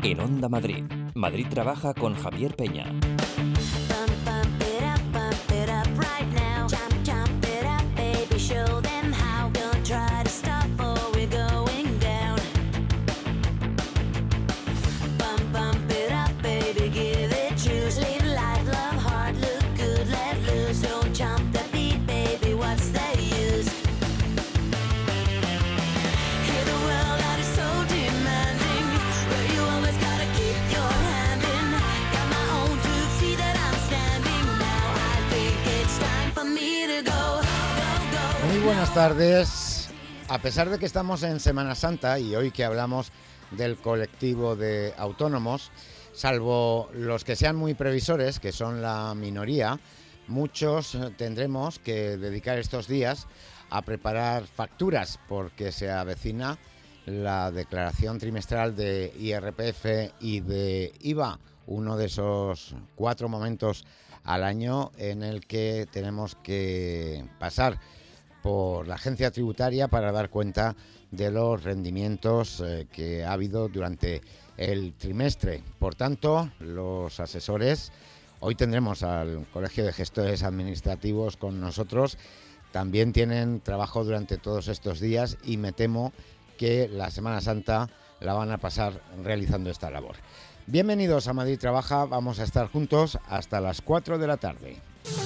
En Onda Madrid, Madrid Trabaja con Javier Peña. Buenas tardes. A pesar de que estamos en Semana Santa y hoy que hablamos del colectivo de autónomos, salvo los que sean muy previsores, que son la minoría, muchos tendremos que dedicar estos días a preparar facturas porque se avecina la declaración trimestral de IRPF y de IVA, uno de esos 4 momentos al año en el que tenemos que pasar por la agencia tributaria para dar cuenta de los rendimientos que ha habido durante el trimestre. Por tanto, los asesores, hoy tendremos al Colegio de Gestores Administrativos con nosotros, también tienen trabajo durante todos estos días y me temo que la Semana Santa la van a pasar realizando esta labor. Bienvenidos a Madrid Trabaja, vamos a estar juntos hasta las 4 de la tarde.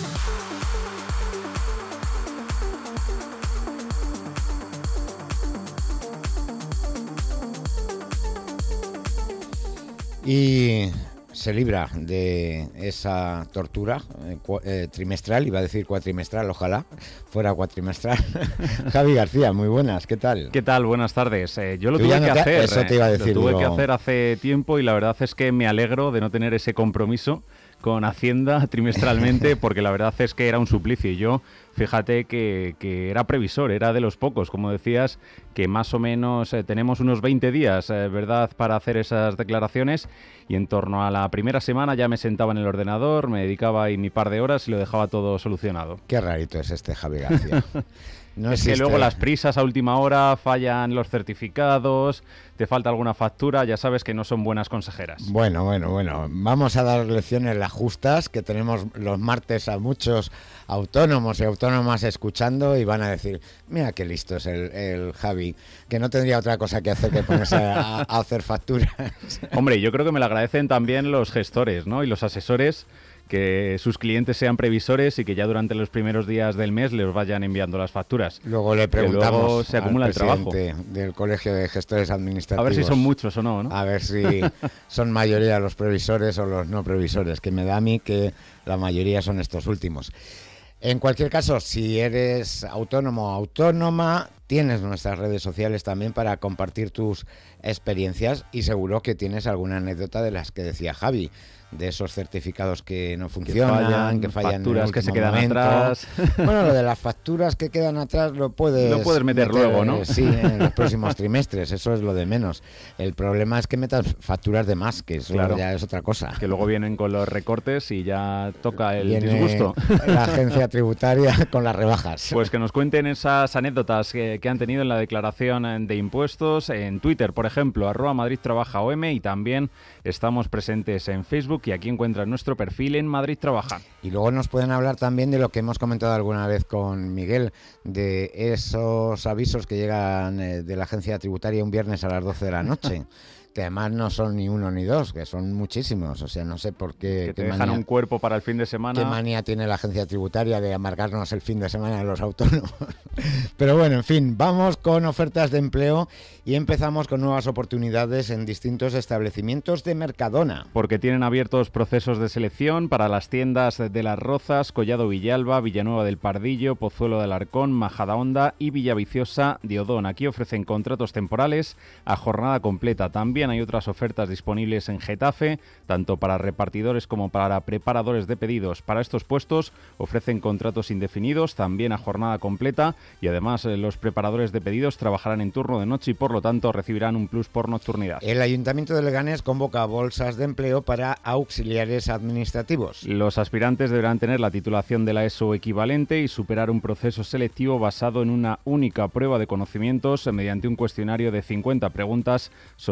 Y se libra de esa tortura trimestral, iba a decir cuatrimestral, ojalá fuera cuatrimestral. Javi García, muy buenas, ¿qué tal? ¿Qué tal? Buenas tardes. Yo lo tuve que hacer, eso te iba a decir, lo tuve que hacer hace tiempo y la verdad es que me alegro de no tener ese compromiso con Hacienda trimestralmente, porque la verdad es que era un suplicio. Y yo, fíjate que era previsor, era de los pocos, como decías, que más o menos tenemos unos 20 días, ¿verdad?, para hacer esas declaraciones, y en torno a la primera semana ya me sentaba en el ordenador, me dedicaba ahí mi par de horas y lo dejaba todo solucionado. Qué rarito es este Javi García. No es que luego las prisas a última hora, fallan los certificados, te falta alguna factura, ya sabes que no son buenas consejeras. Bueno, vamos a dar lecciones las justas, que tenemos los martes a muchos autónomos y autónomas escuchando y van a decir, mira qué listo es el Javi, que no tendría otra cosa que hacer que ponerse a hacer facturas. Hombre, yo creo que me lo agradecen también los gestores, ¿no?, y los asesores, que sus clientes sean previsores y que ya durante los primeros días del mes les vayan enviando las facturas. Luego le preguntamos luego se acumula al el trabajo del Colegio de Gestores Administrativos. A ver si son muchos o no, ¿no? A ver si son mayoría los previsores o los no previsores, que me da a mí que la mayoría son estos últimos. En cualquier caso, si eres autónomo o autónoma, tienes nuestras redes sociales también para compartir tus experiencias y seguro que tienes alguna anécdota de las que decía Javi, de esos certificados que no funcionan, que fallan facturas en el que se quedan momento. atrás. Bueno, lo de las facturas que quedan atrás lo puedes meter luego, ¿no? Sí, en los próximos trimestres, eso es lo de menos. El problema es que metas facturas de más, que eso ya es otra cosa. Que luego vienen con los recortes y ya toca el disgusto. La agencia tributaria con las rebajas. Pues que nos cuenten esas anécdotas que han tenido en la declaración de impuestos, en Twitter, por ejemplo, @MadridTrabajaOM, y también estamos presentes en Facebook, y aquí encuentran nuestro perfil en Madrid Trabaja. Y luego nos pueden hablar también de lo que hemos comentado alguna vez con Miguel, de esos avisos que llegan de la agencia tributaria un viernes a las 12 de la noche. Que además no son ni uno ni dos, que son muchísimos, o sea, no sé por qué... Que te dejan un cuerpo para el fin de semana. ¿Qué manía tiene la agencia tributaria de amargarnos el fin de semana a los autónomos? Pero bueno, en fin, vamos con ofertas de empleo y empezamos con nuevas oportunidades en distintos establecimientos de Mercadona. Porque tienen abiertos procesos de selección para las tiendas de Las Rozas, Collado Villalba, Villanueva del Pardillo, Pozuelo de Alarcón, Majadahonda y Villaviciosa de Odón. Aquí ofrecen contratos temporales a jornada completa. También hay otras ofertas disponibles en Getafe, tanto para repartidores como para preparadores de pedidos. Para estos puestos ofrecen contratos indefinidos, también a jornada completa, y además los preparadores de pedidos trabajarán en turno de noche y por lo tanto recibirán un plus por nocturnidad. El Ayuntamiento de Leganés convoca bolsas de empleo para auxiliares administrativos. Los aspirantes deberán tener la titulación de la ESO equivalente y superar un proceso selectivo basado en una única prueba de conocimientos mediante un cuestionario de 50 preguntas sobre el contenido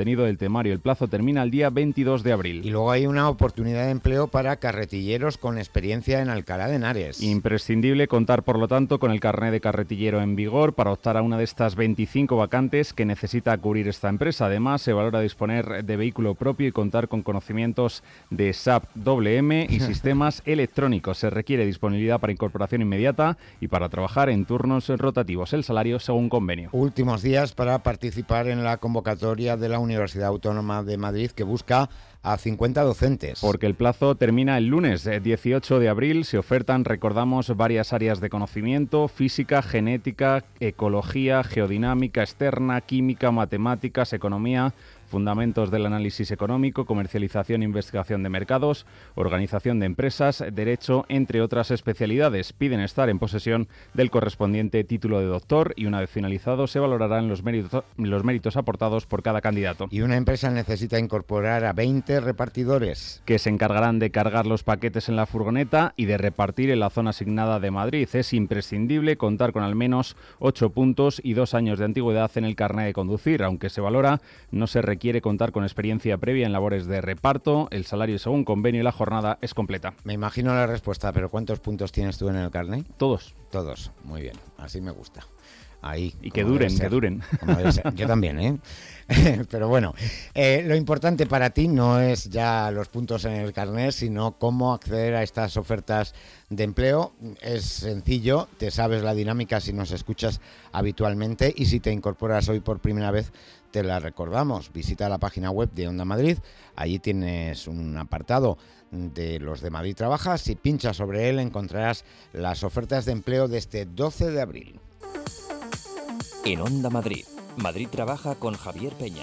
contenido del temario. El plazo termina el día 22 de abril. Y luego hay una oportunidad de empleo para carretilleros con experiencia en Alcalá de Henares. Imprescindible contar, por lo tanto, con el carné de carretillero en vigor para optar a una de estas 25 vacantes que necesita cubrir esta empresa. Además, se valora disponer de vehículo propio y contar con conocimientos de SAP WM y sistemas electrónicos. Se requiere disponibilidad para incorporación inmediata y para trabajar en turnos rotativos. El salario según convenio. Últimos días para participar en la convocatoria de la Universidad Autónoma de Madrid, que busca a 50 docentes. Porque el plazo termina el lunes 18 de abril. Se ofertan, recordamos, varias áreas de conocimiento: física, genética, ecología, geodinámica externa, química, matemáticas, economía, fundamentos del análisis económico, comercialización e investigación de mercados, organización de empresas, derecho, entre otras especialidades. Piden estar en posesión del correspondiente título de doctor y una vez finalizado se valorarán los méritos aportados por cada candidato. Y una empresa necesita incorporar a 20 repartidores que se encargarán de cargar los paquetes en la furgoneta y de repartir en la zona asignada de Madrid. Es imprescindible contar con al menos 8 puntos y 2 años de antigüedad en el carné de conducir. Aunque se valora, no se requiere contar con experiencia previa en labores de reparto. El salario según convenio y la jornada es completa. Me imagino la respuesta, pero ¿cuántos puntos tienes tú en el carné? Todos. Todos, muy bien, así me gusta. Ahí. Y que duren, que duren. Yo también, ¿eh? Pero bueno, lo importante para ti no es ya los puntos en el carnet, sino cómo acceder a estas ofertas de empleo. Es sencillo, te sabes la dinámica si nos escuchas habitualmente, y si te incorporas hoy por primera vez, te la recordamos. Visita la página web de Onda Madrid, allí tienes un apartado de los de Madrid Trabaja. Si pinchas sobre él encontrarás las ofertas de empleo de este 12 de abril. En Onda Madrid, Madrid Trabaja con Javier Peña.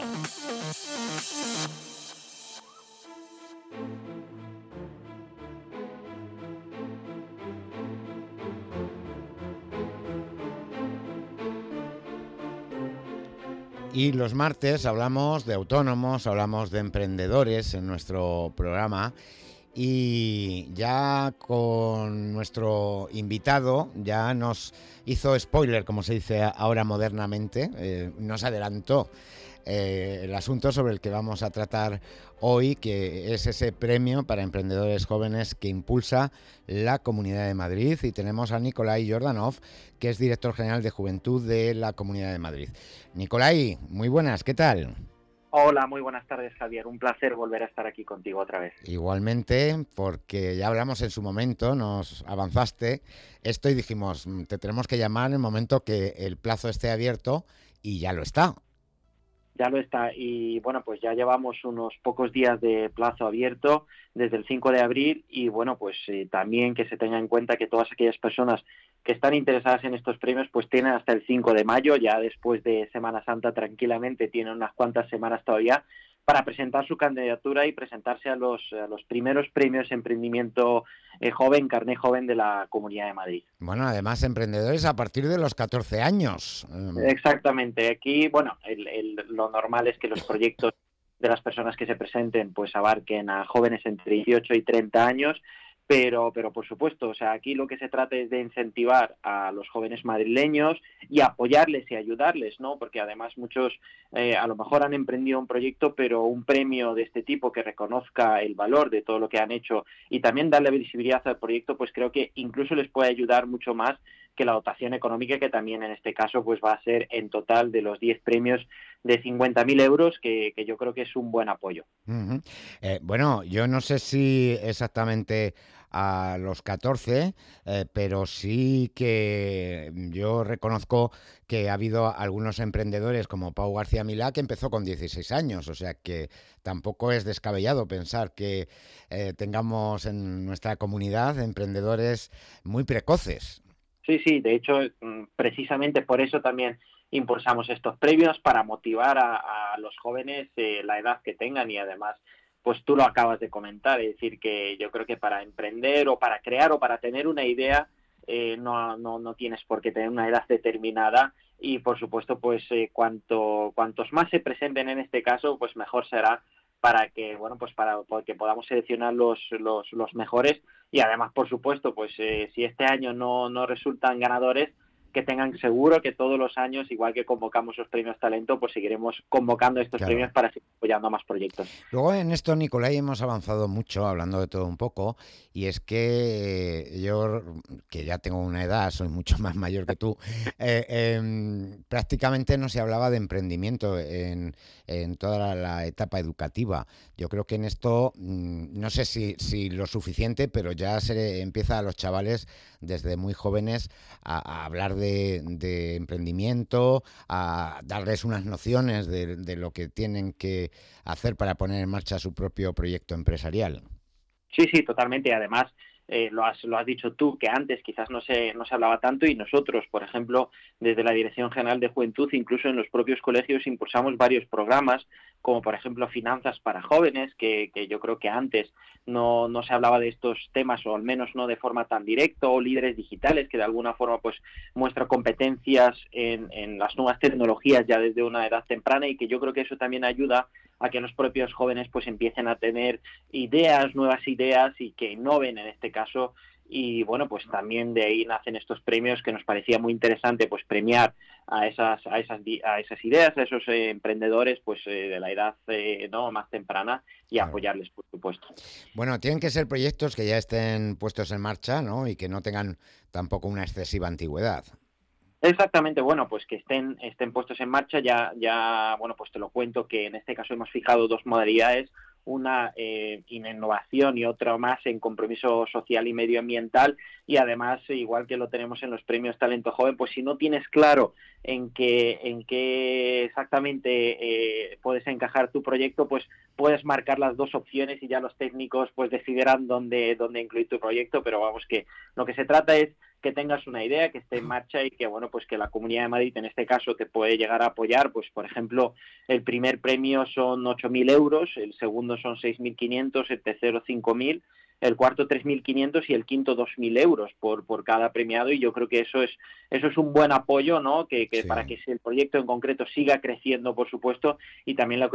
Y los martes hablamos de autónomos, hablamos de emprendedores en nuestro programa. Y ya con nuestro invitado ya nos hizo spoiler, como se dice ahora modernamente, nos adelantó el asunto sobre el que vamos a tratar hoy, que es ese premio para emprendedores jóvenes que impulsa la Comunidad de Madrid. Y tenemos a Nikolai Jordanov, que es director general de Juventud de la Comunidad de Madrid. Nikolai, muy buenas, ¿qué tal? Hola, muy buenas tardes, Javier. Un placer volver a estar aquí contigo otra vez. Igualmente, porque ya hablamos en su momento, nos avanzaste esto y dijimos, te tenemos que llamar en el momento que el plazo esté abierto, y ya lo está. Ya lo está, y bueno, pues ya llevamos unos pocos días de plazo abierto desde el 5 de abril y bueno, pues también que se tenga en cuenta que todas aquellas personas que están interesadas en estos premios pues tienen hasta el 5 de mayo, ya después de Semana Santa tranquilamente tienen unas cuantas semanas todavía para presentar su candidatura y presentarse a los primeros premios Emprendimiento Joven, Carné Joven de la Comunidad de Madrid. Bueno, además emprendedores a partir de los 14 años. Exactamente. Aquí, bueno, lo normal es que los proyectos de las personas que se presenten pues abarquen a jóvenes entre 18 y 30 años, pero por supuesto, o sea, aquí lo que se trata es de incentivar a los jóvenes madrileños y apoyarles y ayudarles, ¿no? Porque además muchos a lo mejor han emprendido un proyecto, pero un premio de este tipo que reconozca el valor de todo lo que han hecho y también darle visibilidad al proyecto, pues creo que incluso les puede ayudar mucho más que la dotación económica, que también en este caso pues va a ser en total de los 10 premios de 50.000 euros, que yo creo que es un buen apoyo. Uh-huh. Bueno, yo no sé si exactamente a los 14, pero sí que yo reconozco que ha habido algunos emprendedores como Pau García Milá que empezó con 16 años, o sea que tampoco es descabellado pensar que tengamos en nuestra comunidad emprendedores muy precoces. Sí, de hecho, precisamente por eso también impulsamos estos premios, para motivar a los jóvenes la edad que tengan, y además pues tú lo acabas de comentar, es decir, que yo creo que para emprender o para crear o para tener una idea no tienes por qué tener una edad determinada, y por supuesto pues cuantos más se presenten en este caso pues mejor será, para que que podamos seleccionar los mejores, y además por supuesto pues si este año no resultan ganadores, que tengan seguro que todos los años, igual que convocamos los premios Talento, pues seguiremos convocando estos premios para seguir apoyando a más proyectos. Luego en esto, Nicolai, hemos avanzado mucho, hablando de todo un poco, y es que yo, que ya tengo una edad, soy mucho más mayor que tú, prácticamente no se hablaba de emprendimiento en toda la etapa educativa. Yo creo que en esto, no sé si lo suficiente, pero ya se empieza a los chavales desde muy jóvenes a hablar de emprendimiento, a darles unas nociones de lo que tienen que hacer para poner en marcha su propio proyecto empresarial. Sí, totalmente. Además, lo has dicho tú, que antes quizás no se hablaba tanto, y nosotros, por ejemplo, desde la Dirección General de Juventud, incluso en los propios colegios, impulsamos varios programas, como por ejemplo Finanzas para Jóvenes, que yo creo que antes no se hablaba de estos temas, o al menos no de forma tan directa, o Líderes Digitales, que de alguna forma pues muestra competencias en las nuevas tecnologías ya desde una edad temprana, y que yo creo que eso también ayuda a que los propios jóvenes pues empiecen a tener nuevas ideas, y que innoven en este caso. Y bueno, pues también de ahí nacen estos premios, que nos parecía muy interesante pues premiar a esas ideas, a esos emprendedores pues de la edad más temprana, y Claro. apoyarles, por supuesto. Bueno, tienen que ser proyectos que ya estén puestos en marcha, ¿no? Y que no tengan tampoco una excesiva antigüedad. Exactamente, bueno, pues que estén puestos en marcha. Ya, bueno, pues te lo cuento, que en este caso hemos fijado dos modalidades, una en innovación y otra más en compromiso social y medioambiental. Y además, igual que lo tenemos en los premios Talento Joven, pues si no tienes claro en qué exactamente puedes encajar tu proyecto, pues puedes marcar las dos opciones, y ya los técnicos pues decidirán dónde incluir tu proyecto. Pero vamos, que lo que se trata es que tengas una idea, que esté en marcha, y que bueno, pues que la Comunidad de Madrid en este caso te puede llegar a apoyar. Pues por ejemplo, el primer premio son 8.000 euros, el segundo son 6.500, el tercero 5.000, el cuarto 3.500 y el quinto 2.000 euros por cada premiado. Y yo creo que eso es un buen apoyo, ¿no? Que Sí. para que el proyecto en concreto siga creciendo, por supuesto. Y también lo que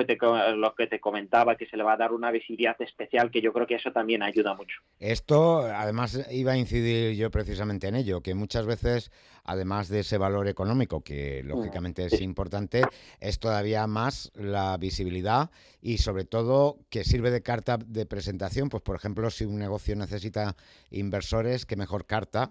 te comentaba, que se le va a dar una visibilidad especial, que yo creo que eso también ayuda mucho. Esto, además, iba a incidir yo precisamente en ello, que muchas veces, además de ese valor económico, que lógicamente es importante, es todavía más la visibilidad, y sobre todo que sirve de carta de presentación. Pues por ejemplo, si un negocio necesita inversores, qué mejor carta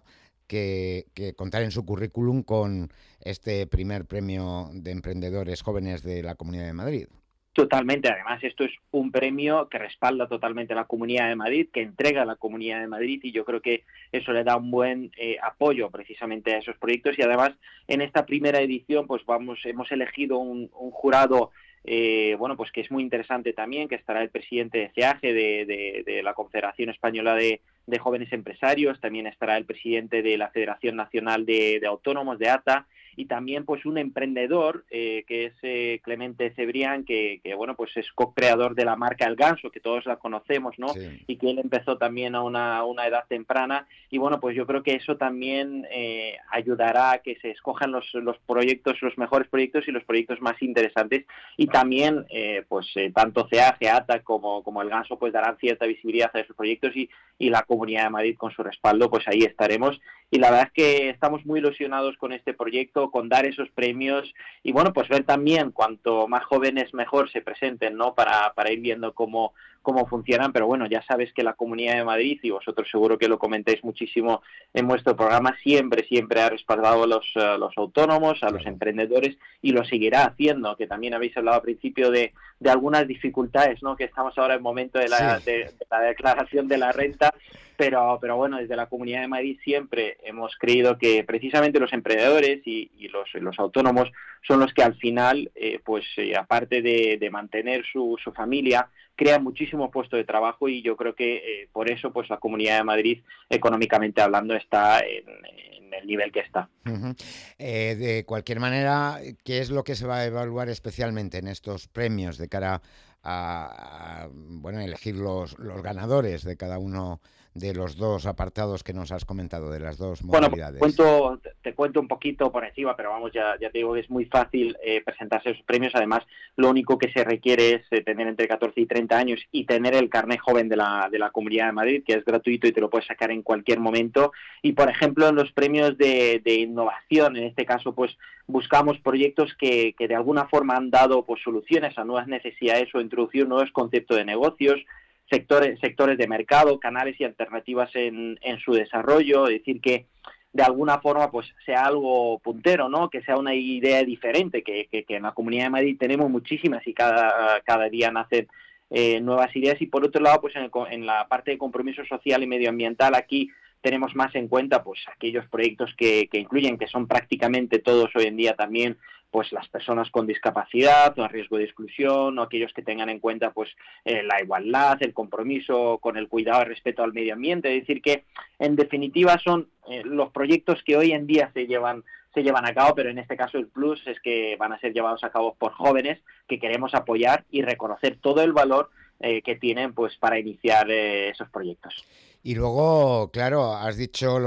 que contar en su currículum con este primer premio de emprendedores jóvenes de la Comunidad de Madrid. Totalmente. Además, esto es un premio que respalda totalmente la Comunidad de Madrid, que entrega la Comunidad de Madrid, y yo creo que eso le da un buen apoyo precisamente a esos proyectos. Y además, en esta primera edición pues hemos elegido un jurado pues que es muy interesante también, que estará el presidente de CEAGE, de la Confederación Española de Jóvenes Empresarios, también estará el presidente de la Federación Nacional de Autónomos, de ATA, y también pues un emprendedor que es Clemente Cebrián, que bueno, pues es co-creador de la marca El Ganso, que todos la conocemos, ¿no? Sí. Y que él empezó también a una edad temprana. Y bueno, pues yo creo que eso también ayudará a que se escojan los proyectos, los mejores proyectos y los proyectos más interesantes. Y también tanto CEAGE, ATA como El Ganso pues darán cierta visibilidad a esos proyectos, y la Comunidad de Madrid con su respaldo, pues ahí estaremos. Y la verdad es que estamos muy ilusionados con este proyecto, con dar esos premios, y bueno, pues ver también cuanto más jóvenes mejor se presenten, ¿no? Para ir viendo cómo funcionan. Pero bueno, ya sabes que la Comunidad de Madrid, y vosotros seguro que lo comentáis muchísimo en vuestro programa, siempre ha respaldado a los autónomos, a los emprendedores, y lo seguirá haciendo. Que también habéis hablado al principio de algunas dificultades, ¿no? Que estamos ahora en el momento de la declaración de la renta. Pero bueno, desde la Comunidad de Madrid siempre hemos creído que precisamente los emprendedores y los autónomos son los que al final, aparte de mantener su familia, crean muchísimos puestos de trabajo. Y yo creo que por eso pues la Comunidad de Madrid, económicamente hablando, está en el nivel que está. Uh-huh. De cualquier manera, ¿qué es lo que se va a evaluar especialmente en estos premios de cara a elegir los ganadores de cada uno de los dos apartados que nos has comentado, de las dos modalidades? Bueno, te cuento un poquito por encima, pero vamos, ya te digo que es muy fácil presentarse esos premios. Además, lo único que se requiere es tener entre 14 y 30 años y tener el carné joven de la Comunidad de Madrid, que es gratuito y te lo puedes sacar en cualquier momento. Y, por ejemplo, en los premios de innovación, en este caso, pues buscamos proyectos que de alguna forma han dado pues soluciones a nuevas necesidades o introducir nuevos conceptos de negocios, sectores de mercado, canales y alternativas en su desarrollo, es decir, que de alguna forma pues sea algo puntero, ¿no? Que sea una idea diferente, que en la Comunidad de Madrid tenemos muchísimas y cada día nacen nuevas ideas. Y por otro lado, pues en la parte de compromiso social y medioambiental, aquí tenemos más en cuenta pues aquellos proyectos que incluyen, que son prácticamente todos hoy en día también, pues las personas con discapacidad o a riesgo de exclusión, o aquellos que tengan en cuenta pues la igualdad, el compromiso con el cuidado y respeto al medio ambiente. Es decir, que en definitiva son los proyectos que hoy en día se llevan a cabo, pero en este caso el plus es que van a ser llevados a cabo por jóvenes que queremos apoyar y reconocer todo el valor que tienen pues para iniciar esos proyectos. Y luego, claro, has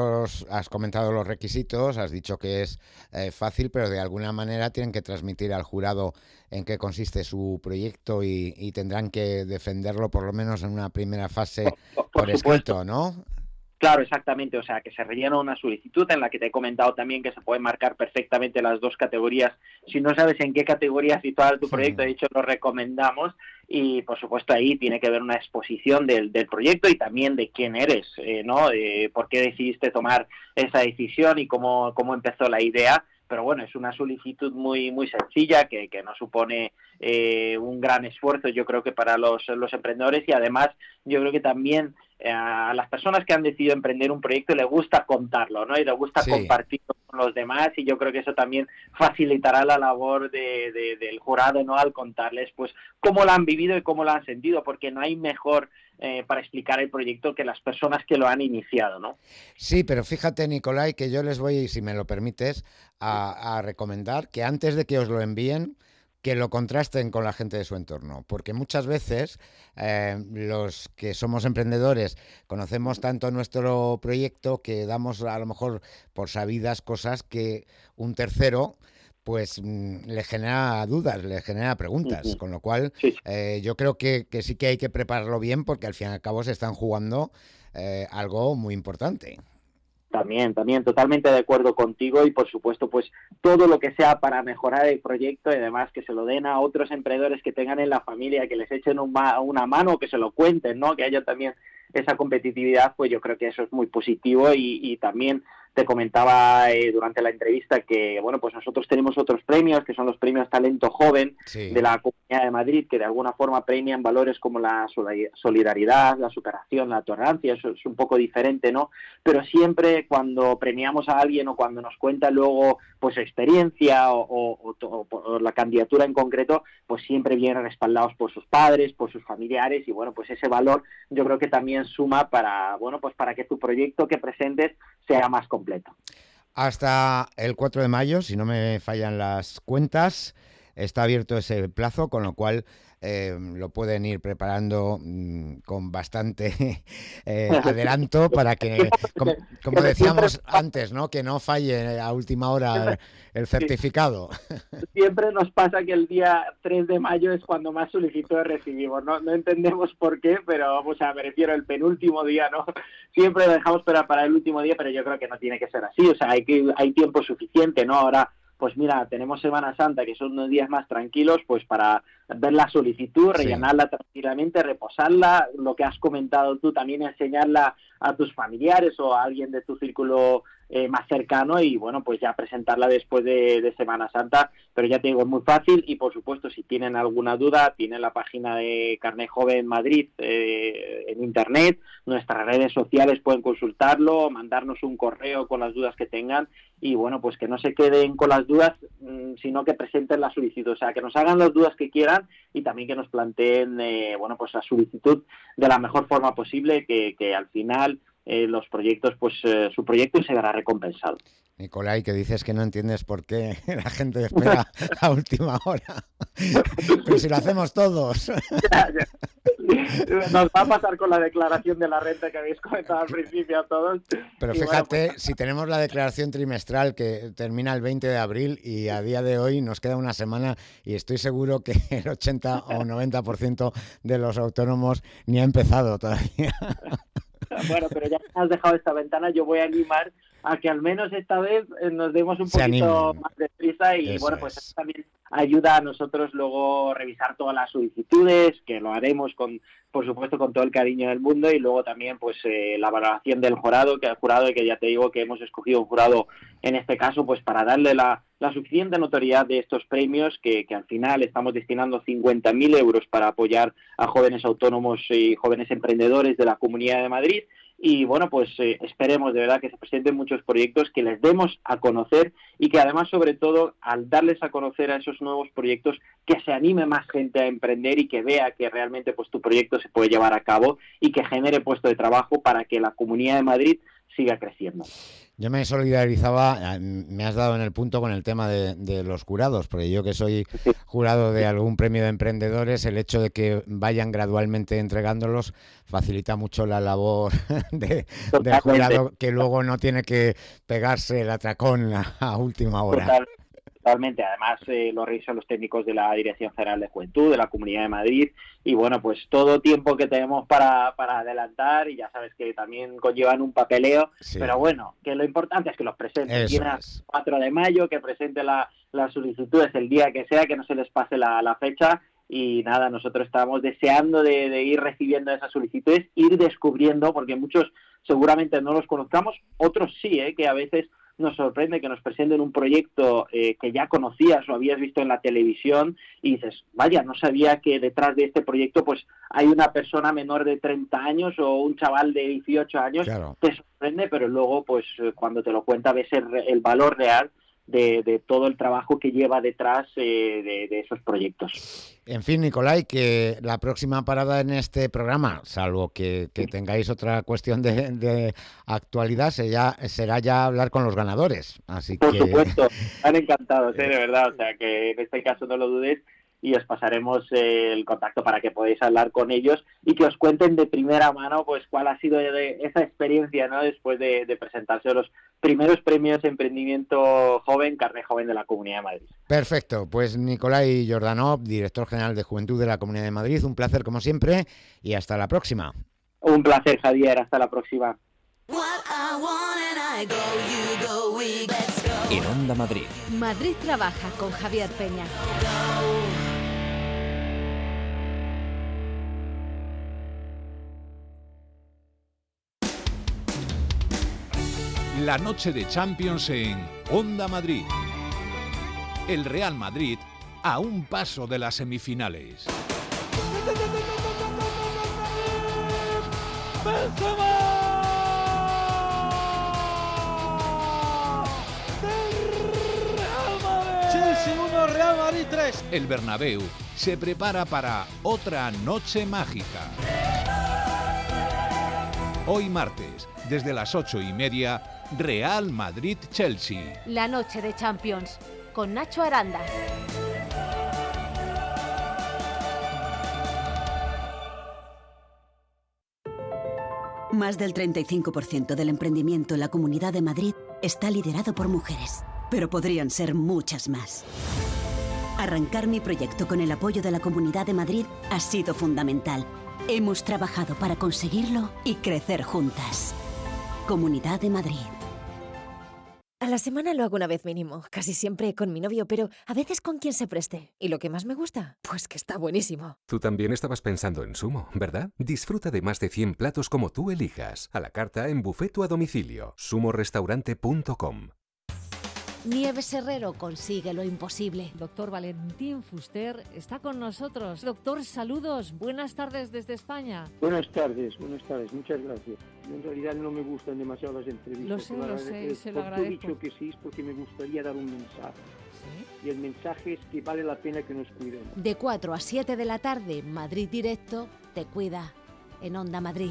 comentado los requisitos, has dicho que es fácil, pero de alguna manera tienen que transmitir al jurado en qué consiste su proyecto y tendrán que defenderlo por lo menos en una primera fase por escrito, ¿no? Claro, exactamente, o sea, que se rellena una solicitud en la que te he comentado también que se pueden marcar perfectamente las dos categorías. Si no sabes en qué categoría situar tu proyecto, de hecho lo recomendamos, y por supuesto ahí tiene que haber una exposición del proyecto y también de quién eres, ¿no? Por qué decidiste tomar esa decisión y cómo empezó la idea. Pero bueno, es una solicitud muy sencilla que no supone un gran esfuerzo, yo creo que para los emprendedores, y además yo creo que también a las personas que han decidido emprender un proyecto les gusta contarlo, ¿no? Y les gusta compartirlo con los demás, y yo creo que eso también facilitará la labor del jurado, ¿no? Al contarles pues cómo lo han vivido y cómo lo han sentido, porque no hay mejor para explicar el proyecto que las personas que lo han iniciado, ¿no? Sí, pero fíjate, Nicolai, que yo les voy, si me lo permites, a recomendar que antes de que os lo envíen, que lo contrasten con la gente de su entorno, porque muchas veces los que somos emprendedores conocemos tanto nuestro proyecto que damos a lo mejor por sabidas cosas que un tercero pues le genera dudas, le genera preguntas, con lo cual yo creo que sí que hay que prepararlo bien, porque al fin y al cabo se están jugando algo muy importante. También, totalmente de acuerdo contigo, y por supuesto pues todo lo que sea para mejorar el proyecto, y además que se lo den a otros emprendedores que tengan en la familia, que les echen una mano, que se lo cuenten, ¿no? Que haya también esa competitividad, pues yo creo que eso es muy positivo. Y también te comentaba durante la entrevista que, bueno, pues nosotros tenemos otros premios, que son los premios Talento Joven de la Comunidad de Madrid, que de alguna forma premian valores como la solidaridad, la superación, la tolerancia. Eso es un poco diferente, ¿no? Pero siempre cuando premiamos a alguien o cuando nos cuenta luego pues su experiencia o la candidatura en concreto, pues siempre vienen respaldados por sus padres, por sus familiares, y bueno, pues ese valor yo creo que también suma para, bueno, pues para que tu proyecto que presentes sea más completo. Hasta el 4 de mayo, si no me fallan las cuentas, está abierto ese plazo, con lo cual lo pueden ir preparando con bastante adelanto para que, como decíamos antes, ¿no? Que no falle a última hora el certificado. Siempre nos pasa que el día 3 de mayo es cuando más solicitudes recibimos. No entendemos por qué, pero o sea, me refiero al penúltimo día, ¿no? Siempre lo dejamos para el último día, pero yo creo que no tiene que ser así. O sea, hay tiempo suficiente, ¿no? Ahora, pues mira, tenemos Semana Santa, que son unos días más tranquilos, pues para ver la solicitud, rellenarla tranquilamente, reposarla, lo que has comentado tú, también enseñarla a tus familiares o a alguien de tu círculo más cercano, y bueno, pues ya presentarla después de Semana Santa. Pero ya te digo, es muy fácil, y por supuesto si tienen alguna duda, tienen la página de Carné Joven Madrid en internet, nuestras redes sociales, pueden consultarlo, mandarnos un correo con las dudas que tengan, y bueno, pues que no se queden con las dudas, sino que presenten la solicitud, o sea, que nos hagan las dudas que quieran y también que nos planteen bueno, pues la solicitud de la mejor forma posible, que al final los proyectos, pues su proyecto se verá recompensado. Nicolai, que dices que no entiendes por qué la gente espera a última hora. Pero si lo hacemos todos. Ya. Nos va a pasar con la declaración de la renta que habéis comentado al principio a todos. Pero fíjate, bueno, pues, si tenemos la declaración trimestral que termina el 20 de abril y a día de hoy nos queda una semana, y estoy seguro que el 80 o 90% de los autónomos ni ha empezado todavía. Bueno, pero ya has dejado esta ventana, yo voy a animar a que al menos esta vez nos demos un Se poquito animen. más de prisa y Eso bueno, pues es. eso también ayuda a nosotros luego revisar todas las solicitudes, que lo haremos por supuesto con todo el cariño del mundo, y luego también pues la valoración del jurado, que ya te digo que hemos escogido un jurado en este caso pues para darle la suficiente notoriedad de estos premios, que al final estamos destinando 50.000 euros para apoyar a jóvenes autónomos y jóvenes emprendedores de la Comunidad de Madrid. Y bueno, pues esperemos de verdad que se presenten muchos proyectos, que les demos a conocer y que además, sobre todo, al darles a conocer a esos nuevos proyectos, que se anime más gente a emprender y que vea que realmente pues tu proyecto se puede llevar a cabo y que genere puesto de trabajo para que la Comunidad de Madrid siga creciendo. Yo me solidarizaba, me has dado en el punto con el tema de los jurados, porque yo que soy jurado de algún premio de emprendedores, el hecho de que vayan gradualmente entregándolos facilita mucho la labor del jurado, que luego no tiene que pegarse el atracón a última hora. Totalmente. Además, lo revisan los técnicos de la Dirección General de Juventud, de la Comunidad de Madrid, y bueno, pues todo tiempo que tenemos para adelantar, y ya sabes que también conllevan un papeleo, sí. Pero bueno, que lo importante es que los presenten. Tiene el 4 de mayo, que presente las solicitudes el día que sea, que no se les pase la fecha, y nada, nosotros estábamos deseando de ir recibiendo esas solicitudes, ir descubriendo, porque muchos seguramente no los conozcamos, otros sí, que a veces nos sorprende que nos presenten un proyecto que ya conocías o habías visto en la televisión y dices, vaya, no sabía que detrás de este proyecto pues hay una persona menor de 30 años o un chaval de 18 años. Claro. Te sorprende, pero luego pues cuando te lo cuenta ves el valor real de todo el trabajo que lleva detrás de esos proyectos. En fin, Nicolai, que la próxima parada en este programa, salvo que tengáis otra cuestión de actualidad, será ya hablar con los ganadores. Así Por supuesto, están encantados, de verdad. O sea, que en este caso no lo dudes y os pasaremos el contacto para que podáis hablar con ellos y que os cuenten de primera mano pues cuál ha sido esa experiencia, ¿no? Después de presentarse los primeros premios de emprendimiento joven, carnet joven de la Comunidad de Madrid. Perfecto, pues Nicolai Jordanov, director general de Juventud de la Comunidad de Madrid, un placer como siempre y hasta la próxima. Un placer, Javier, hasta la próxima. En Onda Madrid. Madrid trabaja con Javier Peña. La noche de Champions en Onda Madrid. El Real Madrid a un paso de las semifinales. Chelsea 1, Real Madrid 3. El Bernabéu se prepara para otra noche mágica. Hoy martes, desde las 8:30, Real Madrid-Chelsea. La noche de Champions, con Nacho Aranda. Más del 35% del emprendimiento en la Comunidad de Madrid está liderado por mujeres, pero podrían ser muchas más. Arrancar mi proyecto con el apoyo de la Comunidad de Madrid ha sido fundamental. Hemos trabajado para conseguirlo y crecer juntas. Comunidad de Madrid. A la semana lo hago una vez mínimo, casi siempre con mi novio, pero a veces con quien se preste. ¿Y lo que más me gusta? Pues que está buenísimo. Tú también estabas pensando en Sumo, ¿verdad? Disfruta de más de 100 platos como tú elijas, a la carta, en buffet o a domicilio. sumorestaurante.com. Nieves Herrero consigue lo imposible. Doctor Valentín Fuster está con nosotros. Doctor, saludos. Buenas tardes desde España. Buenas tardes. Muchas gracias. En realidad no me gustan demasiado las entrevistas. Lo sé, se lo agradezco. He dicho que sí es porque me gustaría dar un mensaje. ¿Sí? Y el mensaje es que vale la pena que nos cuidemos. De 4 a 7 de la tarde, Madrid Directo te cuida en Onda Madrid.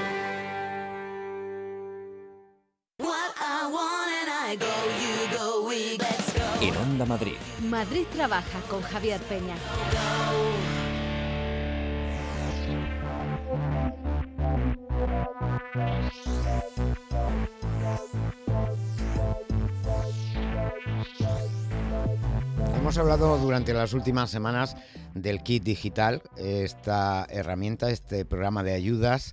En Onda Madrid. Madrid trabaja con Javier Peña. Hemos hablado durante las últimas semanas del kit digital, esta herramienta, este programa de ayudas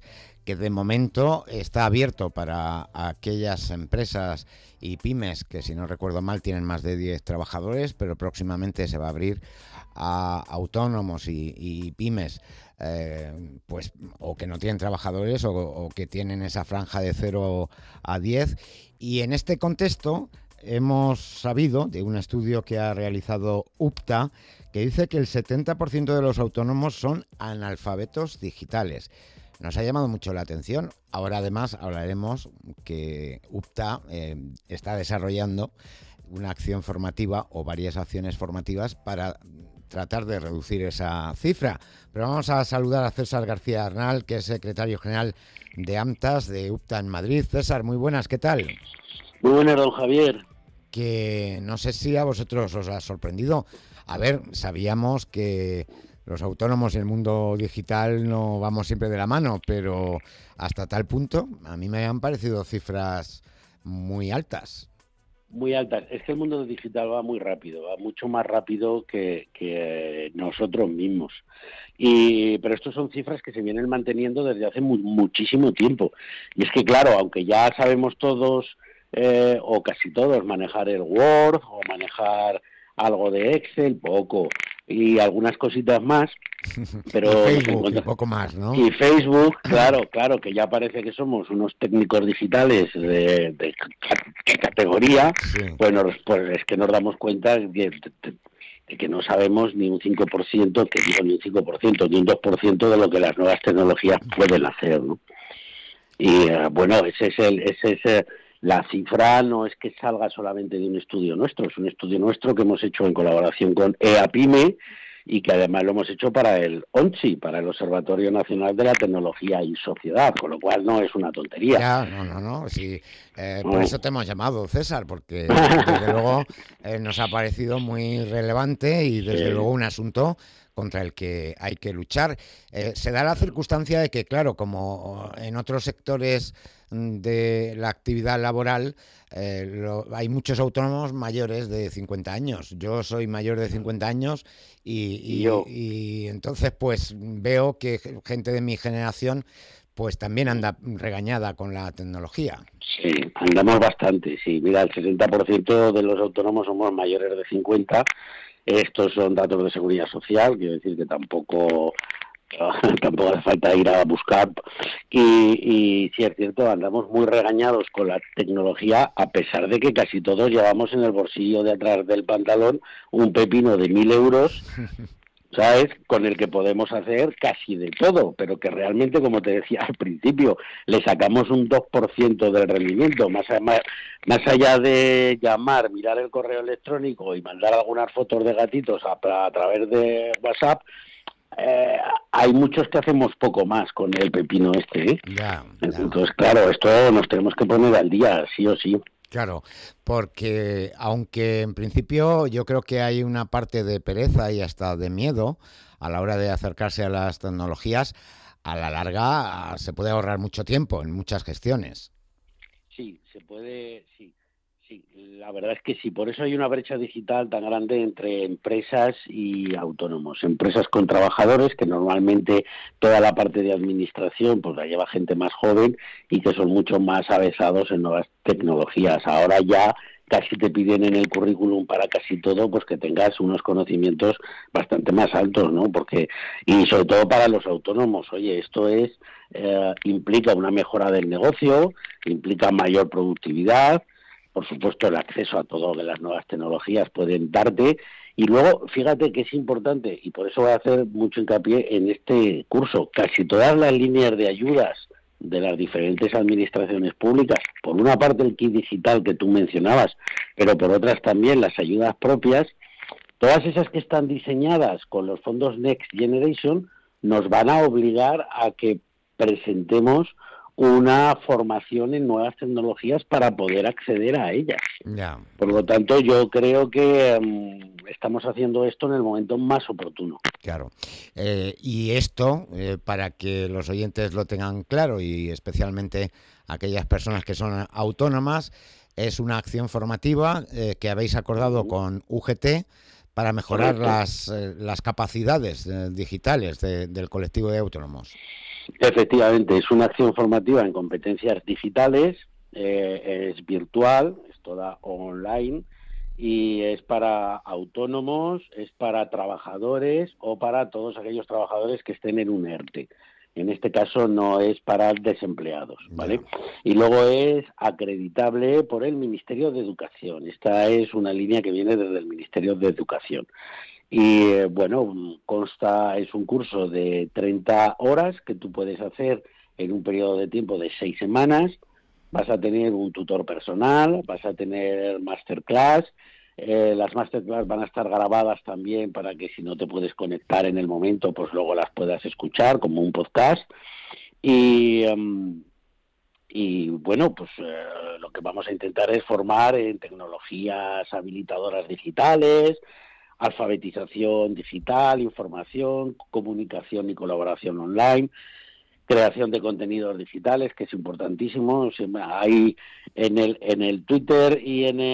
que de momento está abierto para aquellas empresas y pymes que, si no recuerdo mal, tienen más de 10 trabajadores, pero próximamente se va a abrir a autónomos y pymes, pues o que no tienen trabajadores o que tienen esa franja de 0 a 10. Y en este contexto hemos sabido de un estudio que ha realizado UPTA que dice que el 70% de los autónomos son analfabetos digitales. Nos ha llamado mucho la atención. Ahora además hablaremos que UPTA está desarrollando una acción formativa o varias acciones formativas para tratar de reducir esa cifra. Pero vamos a saludar a César García Arnal, que es secretario general de AMTAS de UPTA en Madrid. César, muy buenas, ¿qué tal? Muy buenas, don Javier. Que no sé si a vosotros os ha sorprendido. A ver, sabíamos que los autónomos y el mundo digital no vamos siempre de la mano, pero hasta tal punto a mí me han parecido cifras muy altas. Muy altas. Es que el mundo digital va muy rápido, va mucho más rápido que nosotros mismos. Pero estos son cifras que se vienen manteniendo desde hace muchísimo tiempo. Y es que, claro, aunque ya sabemos todos, o casi todos, manejar el Word o manejar algo de Excel, poco, y algunas cositas más, pero y Facebook, y poco más, ¿no? Y Facebook, claro, que ya parece que somos unos técnicos digitales de categoría, sí. Pues es que nos damos cuenta de que no sabemos ni un 5%, que digo ni un 5%, ni un 2% de lo que las nuevas tecnologías pueden hacer, ¿no? Y bueno, la cifra no es que salga solamente de un estudio nuestro, es un estudio nuestro que hemos hecho en colaboración con EAPyme y que además lo hemos hecho para el ONCHI, para el Observatorio Nacional de la Tecnología y Sociedad, con lo cual no es una tontería. Ya, no, sí. Por eso te hemos llamado, César, porque desde luego nos ha parecido muy relevante y desde luego un asunto contra el que hay que luchar. Se da la circunstancia de que, claro, como en otros sectores de la actividad laboral, hay muchos autónomos mayores de 50 años. Yo soy mayor de 50 años y entonces pues veo que gente de mi generación pues también anda regañada con la tecnología. Sí, andamos bastante, sí. Mira, el 60% de los autónomos somos mayores de 50. Estos son datos de seguridad social, quiero decir que tampoco hace falta ir a buscar. Y sí es cierto, andamos muy regañados con la tecnología, a pesar de que casi todos llevamos en el bolsillo de atrás del pantalón un pepino de 1.000 euros, ¿sabes?, con el que podemos hacer casi de todo, pero que realmente, como te decía al principio, le sacamos un 2% del rendimiento, más allá de llamar, mirar el correo electrónico y mandar algunas fotos de gatitos a través de WhatsApp. Hay muchos que hacemos poco más con el pepino este, ¿eh? Ya. Entonces, claro, esto nos tenemos que poner al día, sí o sí. Claro, porque aunque en principio yo creo que hay una parte de pereza y hasta de miedo a la hora de acercarse a las tecnologías, a la larga se puede ahorrar mucho tiempo en muchas gestiones. Sí, se puede, sí, la verdad es que sí, por eso hay una brecha digital tan grande entre empresas y autónomos. Empresas con trabajadores, que normalmente toda la parte de administración pues la lleva gente más joven y que son mucho más avesados en nuevas tecnologías. Ahora ya casi te piden en el currículum para casi todo pues que tengas unos conocimientos bastante más altos, ¿no? Porque, y sobre todo para los autónomos, oye, esto implica una mejora del negocio, implica mayor productividad, por supuesto el acceso a todo que las nuevas tecnologías pueden darte, y luego fíjate que es importante, y por eso voy a hacer mucho hincapié en este curso, casi todas las líneas de ayudas de las diferentes administraciones públicas, por una parte el kit digital que tú mencionabas, pero por otras también las ayudas propias, todas esas que están diseñadas con los fondos Next Generation, nos van a obligar a que presentemos una formación en nuevas tecnologías para poder acceder a ellas. Ya. Por lo tanto, yo creo que estamos haciendo esto en el momento más oportuno. Claro. Y esto, para que los oyentes lo tengan claro, y especialmente aquellas personas que son autónomas, es una acción formativa que habéis acordado con UGT para mejorar las capacidades digitales del colectivo de autónomos. Efectivamente, es una acción formativa en competencias digitales, es virtual, es toda online y es para autónomos, es para trabajadores o para todos aquellos trabajadores que estén en un ERTE. En este caso no es para desempleados, ¿vale? Y luego es acreditable por el Ministerio de Educación. Esta es una línea que viene desde el Ministerio de Educación. Y bueno, es un curso de 30 horas que tú puedes hacer en un periodo de tiempo de 6 semanas. Vas a tener un tutor personal, vas a tener masterclass. Las masterclass van a estar grabadas también para que si no te puedes conectar en el momento, pues luego las puedas escuchar como un podcast. Y bueno, pues lo que vamos a intentar es formar en tecnologías habilitadoras digitales, alfabetización digital, información, comunicación y colaboración online, creación de contenidos digitales, que es importantísimo. Hay en el Twitter y en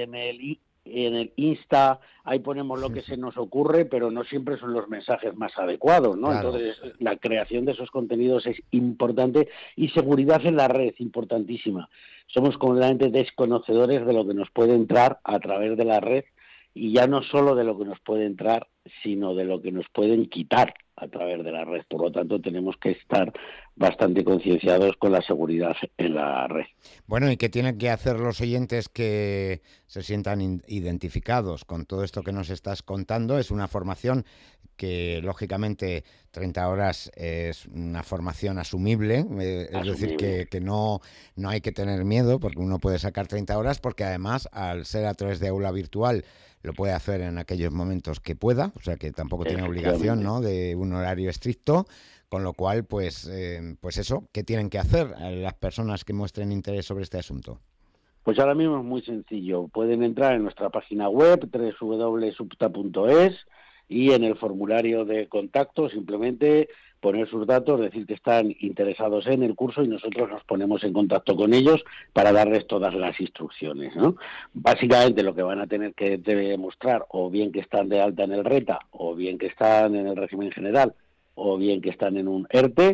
el Insta, ahí ponemos lo que se nos ocurre, pero no siempre son los mensajes más adecuados, ¿no? Claro. Entonces, la creación de esos contenidos es importante, y seguridad en la red, importantísima. Somos completamente desconocedores de lo que nos puede entrar a través de la red, y ya no solo de lo que nos puede entrar, sino de lo que nos pueden quitar a través de la red. Por lo tanto, tenemos que estar bastante concienciados con la seguridad en la red. Bueno, ¿y qué tienen que hacer los oyentes que se sientan identificados con todo esto que nos estás contando? Es una formación que, lógicamente, 30 horas es una formación asumible, es decir, que no hay que tener miedo, porque uno puede sacar 30 horas, porque además, al ser a través de aula virtual, lo puede hacer en aquellos momentos que pueda, o sea que tampoco tiene obligación, ¿no?, de un horario estricto, con lo cual, pues eso, ¿qué tienen que hacer las personas que muestren interés sobre este asunto? Pues ahora mismo es muy sencillo. Pueden entrar en nuestra página web, www.upta.es, y en el formulario de contacto simplemente poner sus datos, decir que están interesados en el curso, y nosotros nos ponemos en contacto con ellos para darles todas las instrucciones, ¿no? Básicamente lo que van a tener que demostrar, o bien que están de alta en el RETA, o bien que están en el régimen general, o bien que están en un ERTE,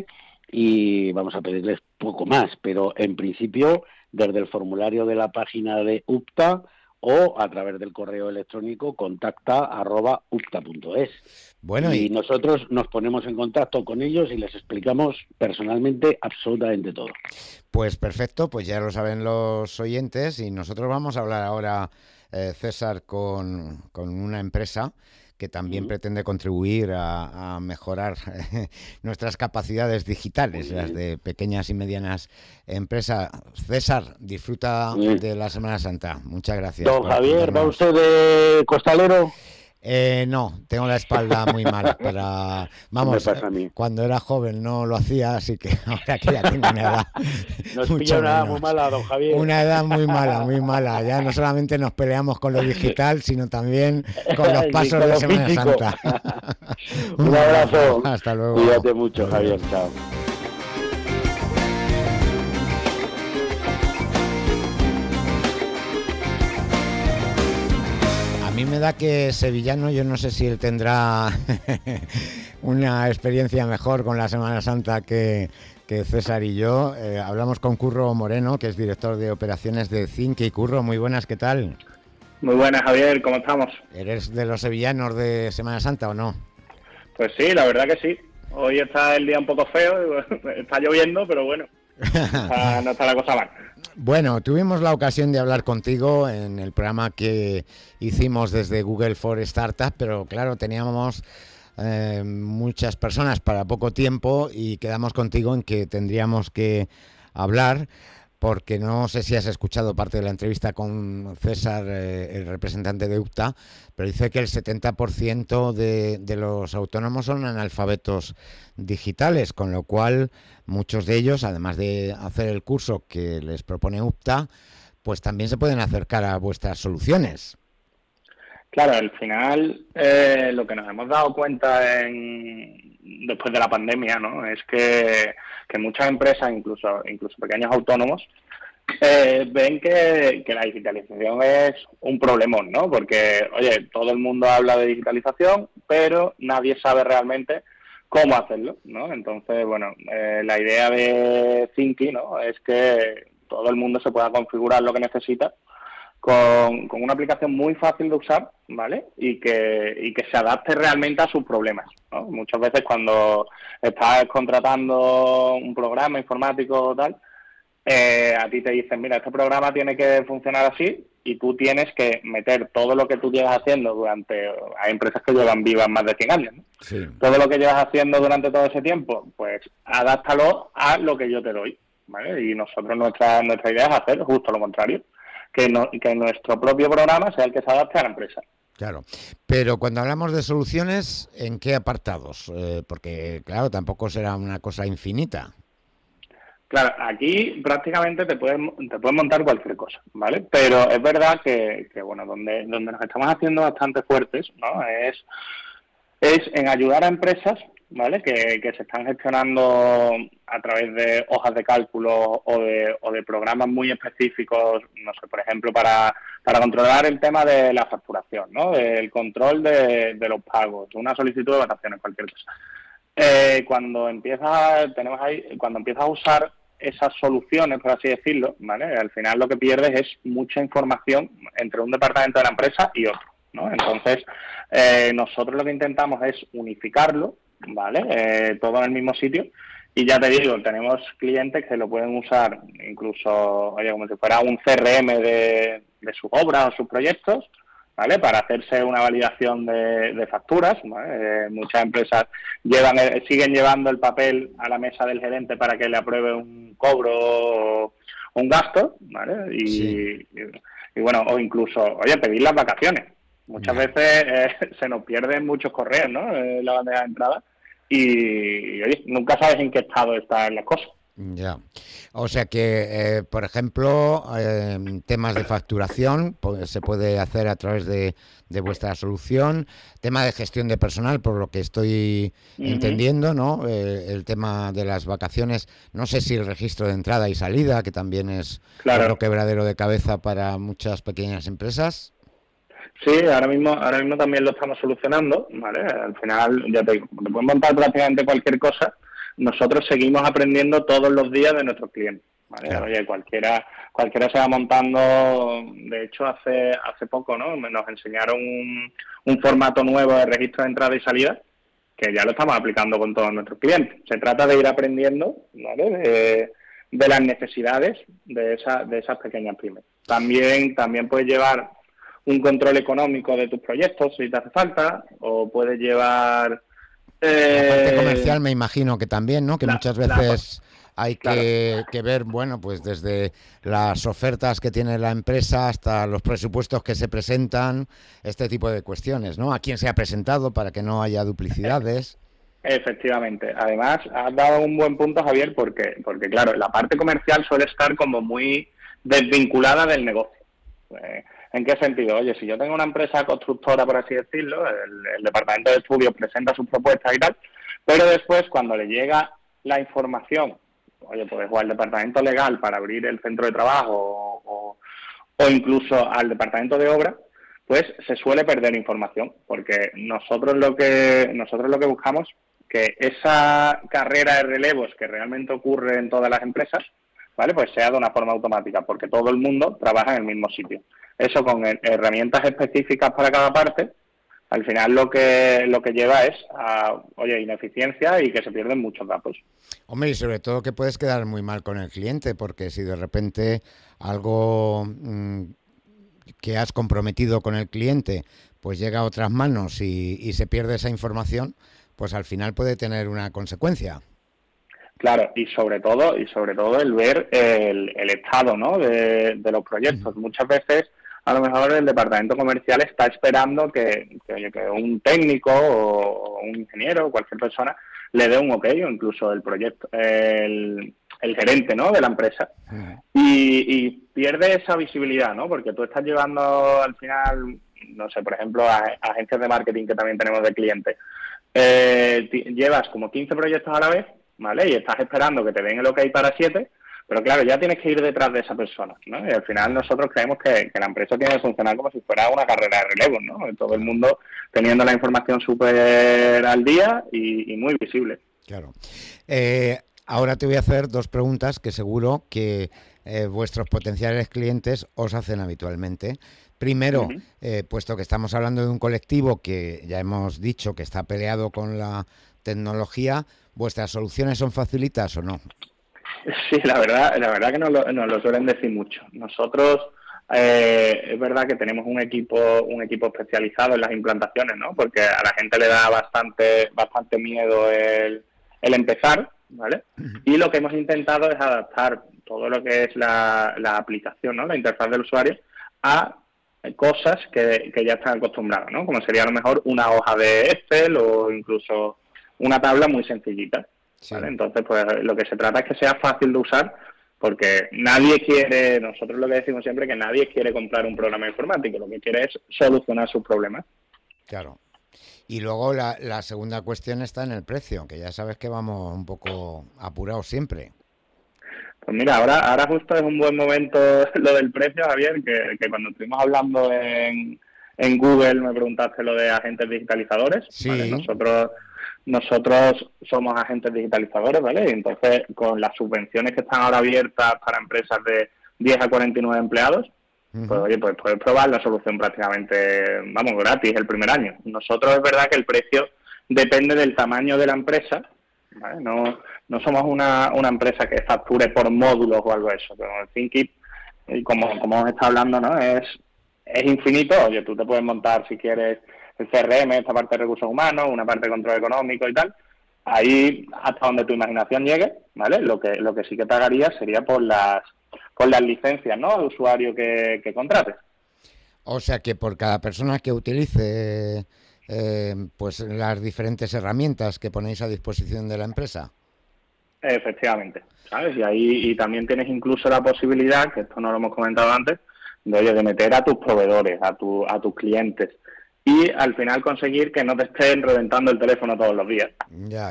y vamos a pedirles poco más, pero en principio desde el formulario de la página de UPTA o a través del correo electrónico contacta@upta.es. Bueno, y nosotros nos ponemos en contacto con ellos y les explicamos personalmente absolutamente todo. Pues perfecto, pues ya lo saben los oyentes, y nosotros vamos a hablar ahora, César, con una empresa que también pretende contribuir a mejorar nuestras capacidades digitales, las de pequeñas y medianas empresas. César, disfruta de la Semana Santa. Muchas gracias. Don Javier, ¿va usted de costalero? No, tengo la espalda muy mala, pero vamos, cuando era joven no lo hacía, así que ahora que ya tengo una edad. Nos pilla una edad muy mala, don Javier. Una edad muy mala. Ya no solamente nos peleamos con lo digital, sino también con los pasos de Semana físico. Santa. Un abrazo. Hasta luego. Cuídate mucho, Javier. Chao. A mí me da que Sevillano, yo no sé si él tendrá una experiencia mejor con la Semana Santa que César y yo. Hablamos con Curro Moreno, que es director de operaciones de Zinc. Curro, muy buenas, ¿qué tal? Muy buenas, Javier, ¿cómo estamos? ¿Eres de los sevillanos de Semana Santa o no? Pues sí, la verdad que sí. Hoy está el día un poco feo, está lloviendo, pero bueno, no está la cosa mal. Bueno, tuvimos la ocasión de hablar contigo en el programa que hicimos desde Google for Startups, pero claro, teníamos muchas personas para poco tiempo, y quedamos contigo en que tendríamos que hablar, porque no sé si has escuchado parte de la entrevista con César, el representante de UPTA, pero dice que el 70% de los autónomos son analfabetos digitales, con lo cual muchos de ellos, además de hacer el curso que les propone UPTA, pues también se pueden acercar a vuestras soluciones. Claro, al final lo que nos hemos dado cuenta después de la pandemia, ¿no?, es que muchas empresas, incluso pequeños autónomos, ven que la digitalización es un problemón, ¿no? Porque, oye, todo el mundo habla de digitalización, pero nadie sabe realmente cómo hacerlo, ¿no? Entonces, bueno, la idea de Thinky, ¿no?, es que todo el mundo se pueda configurar lo que necesita con una aplicación muy fácil de usar, ¿vale? Y que se adapte realmente a sus problemas, ¿no? Muchas veces cuando estás contratando un programa informático o tal, a ti te dicen, mira, este programa tiene que funcionar así, y tú tienes que meter todo lo que tú llevas haciendo hay empresas que llevan vivas más de 100 años, ¿no? Sí. Todo lo que llevas haciendo durante todo ese tiempo, pues adáptalo a lo que yo te doy, ¿vale? Y nosotros, nuestra idea es hacer justo lo contrario, que nuestro propio programa sea el que se adapte a la empresa. Claro, pero cuando hablamos de soluciones, ¿en qué apartados? Porque, claro, tampoco será una cosa infinita. Claro, aquí prácticamente te puedes montar cualquier cosa, ¿vale? Pero es verdad que bueno, donde nos estamos haciendo bastante fuertes, ¿no?, es en ayudar a empresas, ¿vale?, que se están gestionando a través de hojas de cálculo o de programas muy específicos, no sé, por ejemplo, para controlar el tema de la facturación, ¿no?, del control de los pagos, una solicitud de vacaciones, cualquier cosa. Cuando empiezas a usar esas soluciones, por así decirlo, ¿vale?, al final lo que pierdes es mucha información entre un departamento de la empresa y otro, ¿no? Entonces, nosotros lo que intentamos es unificarlo, ¿vale?, todo en el mismo sitio. Y ya te digo, tenemos clientes que lo pueden usar incluso, oye, como si fuera un CRM de sus obras o sus proyectos, ¿vale?, para hacerse una validación de facturas, ¿vale? Muchas empresas siguen llevando el papel a la mesa del gerente para que le apruebe un cobro o un gasto, ¿vale? Y bueno, o incluso, oye, pedir las vacaciones. Muchas veces se nos pierden muchos correos, ¿no?, la bandeja de entrada, y oye, nunca sabes en qué estado están las cosas. Ya, o sea que, por ejemplo, temas de facturación pues, se puede hacer a través de vuestra solución, tema de gestión de personal, por lo que estoy entendiendo, ¿no? El tema de las vacaciones, no sé si el registro de entrada y salida, que también es otro quebradero de cabeza para muchas pequeñas empresas. Sí, ahora mismo también lo estamos solucionando, ¿vale? Al final, ya te digo, te pueden montar prácticamente cualquier cosa. Nosotros seguimos aprendiendo todos los días de nuestros clientes, ¿vale? Claro. Oye, cualquiera se va montando. De hecho, hace poco, ¿no?, nos enseñaron un formato nuevo de registro de entrada y salida, que ya lo estamos aplicando con todos nuestros clientes. Se trata de ir aprendiendo, ¿vale?, de las necesidades de esas pequeñas pymes. También puedes llevar un control económico de tus proyectos si te hace falta, o puedes llevar... La parte comercial me imagino que también, ¿no? Que muchas veces hay que ver, bueno, pues desde las ofertas que tiene la empresa hasta los presupuestos que se presentan, este tipo de cuestiones, ¿no? A quién se ha presentado para que no haya duplicidades. Efectivamente. Además, has dado un buen punto, Javier, porque claro, la parte comercial suele estar como muy desvinculada del negocio. ¿En qué sentido? Oye, si yo tengo una empresa constructora, por así decirlo, el departamento de estudios presenta sus propuestas y tal, pero después cuando le llega la información, oye, pues o al departamento legal para abrir el centro de trabajo o incluso al departamento de obra, pues se suele perder información, porque nosotros lo que buscamos que esa carrera de relevos que realmente ocurre en todas las empresas, ¿vale?, pues sea de una forma automática, porque todo el mundo trabaja en el mismo sitio. Eso con herramientas específicas para cada parte, al final lo que lleva es a, oye, ineficiencia y que se pierden muchos datos. Hombre, y sobre todo que puedes quedar muy mal con el cliente, porque si de repente algo que has comprometido con el cliente pues llega a otras manos y se pierde esa información, pues al final puede tener una consecuencia. Claro, y sobre todo el ver el estado, ¿no?, de los proyectos. Muchas veces, a lo mejor el departamento comercial está esperando que un técnico o un ingeniero o cualquier persona le dé un ok, o incluso el proyecto, el gerente, ¿no?, de la empresa. Y pierde esa visibilidad, ¿no?, porque tú estás llevando al final, no sé, por ejemplo, a agencias de marketing que también tenemos de clientes. Llevas como 15 proyectos a la vez, ¿vale?, y estás esperando que te den el ok para 7, Pero claro, ya tienes que ir detrás de esa persona, ¿no? Y al final nosotros creemos que la empresa tiene que funcionar como si fuera una carrera de relevos, ¿no? Todo el mundo teniendo la información súper al día y muy visible. Claro. Ahora te voy a hacer 2 preguntas que seguro que vuestros potenciales clientes os hacen habitualmente. Primero, puesto que estamos hablando de un colectivo que ya hemos dicho que está peleado con la tecnología, ¿vuestras soluciones son facilitas o no? Sí, la verdad que nos lo suelen decir mucho. Nosotros es verdad que tenemos un equipo especializado en las implantaciones, ¿no? Porque a la gente le da bastante miedo el empezar, ¿vale? Y lo que hemos intentado es adaptar todo lo que es la aplicación, ¿no? La interfaz del usuario a cosas que ya están acostumbrados, ¿no? Como sería a lo mejor una hoja de Excel o incluso una tabla muy sencillita. Sí. ¿Vale? Entonces, pues lo que se trata es que sea fácil de usar, porque nosotros lo que decimos siempre es que nadie quiere comprar un programa informático, lo que quiere es solucionar sus problemas. Claro. Y luego la segunda cuestión está en el precio, que ya sabes que vamos un poco apurados siempre. Pues mira, ahora justo es un buen momento lo del precio, Javier, que cuando estuvimos hablando en Google me preguntaste lo de agentes digitalizadores. Sí. ¿Vale? Nosotros somos agentes digitalizadores, ¿vale? Y entonces, con las subvenciones que están ahora abiertas para empresas de 10 a 49 empleados, pues oye, pues puedes probar la solución prácticamente, gratis el primer año. Nosotros es verdad que el precio depende del tamaño de la empresa, ¿vale? No somos una empresa que facture por módulos o algo de eso, pero el ThinkIt, como hemos estado hablando, ¿no? Es infinito. Oye, tú te puedes montar, si quieres, el CRM, esta parte de recursos humanos, una parte de control económico y tal. Ahí, hasta donde tu imaginación llegue, ¿vale? Lo que sí que pagarías sería por las licencias, ¿no? De usuario que contrates. O sea que por cada persona que utilice pues las diferentes herramientas que ponéis a disposición de la empresa. Efectivamente, ¿sabes? Y también tienes incluso la posibilidad, que esto no lo hemos comentado antes, de meter a tus proveedores, a tus clientes, y al final conseguir que no te estén reventando el teléfono todos los días. Ya.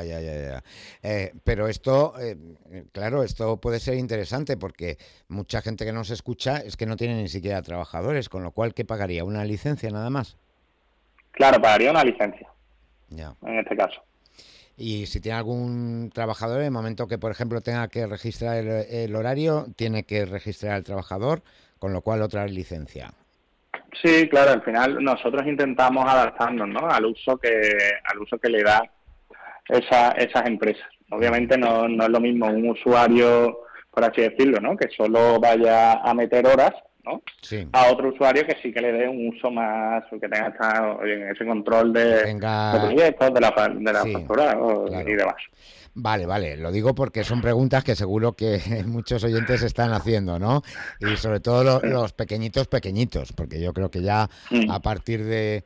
Pero esto, claro, esto puede ser interesante porque mucha gente que nos escucha es que no tiene ni siquiera trabajadores, con lo cual, ¿qué pagaría? ¿Una licencia nada más? Claro, pagaría una licencia, ya, en este caso. Y si tiene algún trabajador, en el momento que, por ejemplo, tenga que registrar el horario, tiene que registrar al trabajador, con lo cual otra licencia. Sí, claro, al final nosotros intentamos adaptarnos, ¿no? al uso que le da esas empresas. Obviamente no es lo mismo un usuario, por así decirlo, ¿no? Que solo vaya a meter horas, ¿no? Sí. A otro usuario que sí que le dé un uso más, que tenga ese control de proyectos, de la factura, claro, y demás. Vale, lo digo porque son preguntas que seguro que muchos oyentes están haciendo, ¿no? Y sobre todo los pequeñitos, porque yo creo que ya a partir de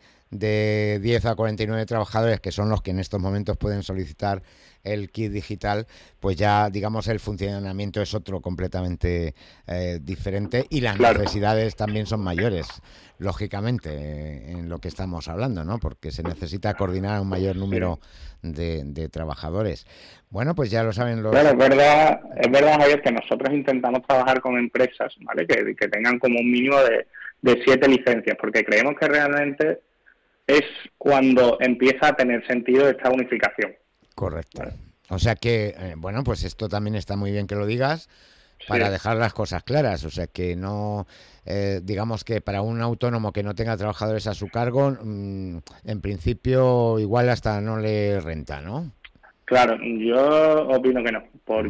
10 a 49 trabajadores, que son los que en estos momentos pueden solicitar el kit digital, pues ya, digamos, el funcionamiento es otro completamente diferente y las necesidades también son mayores, lógicamente, en lo que estamos hablando, ¿no? Porque se necesita coordinar un mayor número de trabajadores. Bueno, pues ya lo saben los... Claro, es verdad, Javier, que nosotros intentamos trabajar con empresas, ¿vale? Que tengan como un mínimo de 7 licencias, porque creemos que realmente es cuando empieza a tener sentido esta unificación. Correcto. ¿Vale? O sea que, bueno, pues esto también está muy bien que lo digas para dejar las cosas claras. O sea que no, digamos que para un autónomo que no tenga trabajadores a su cargo, en principio igual hasta no le renta, ¿no? Claro, yo opino que no,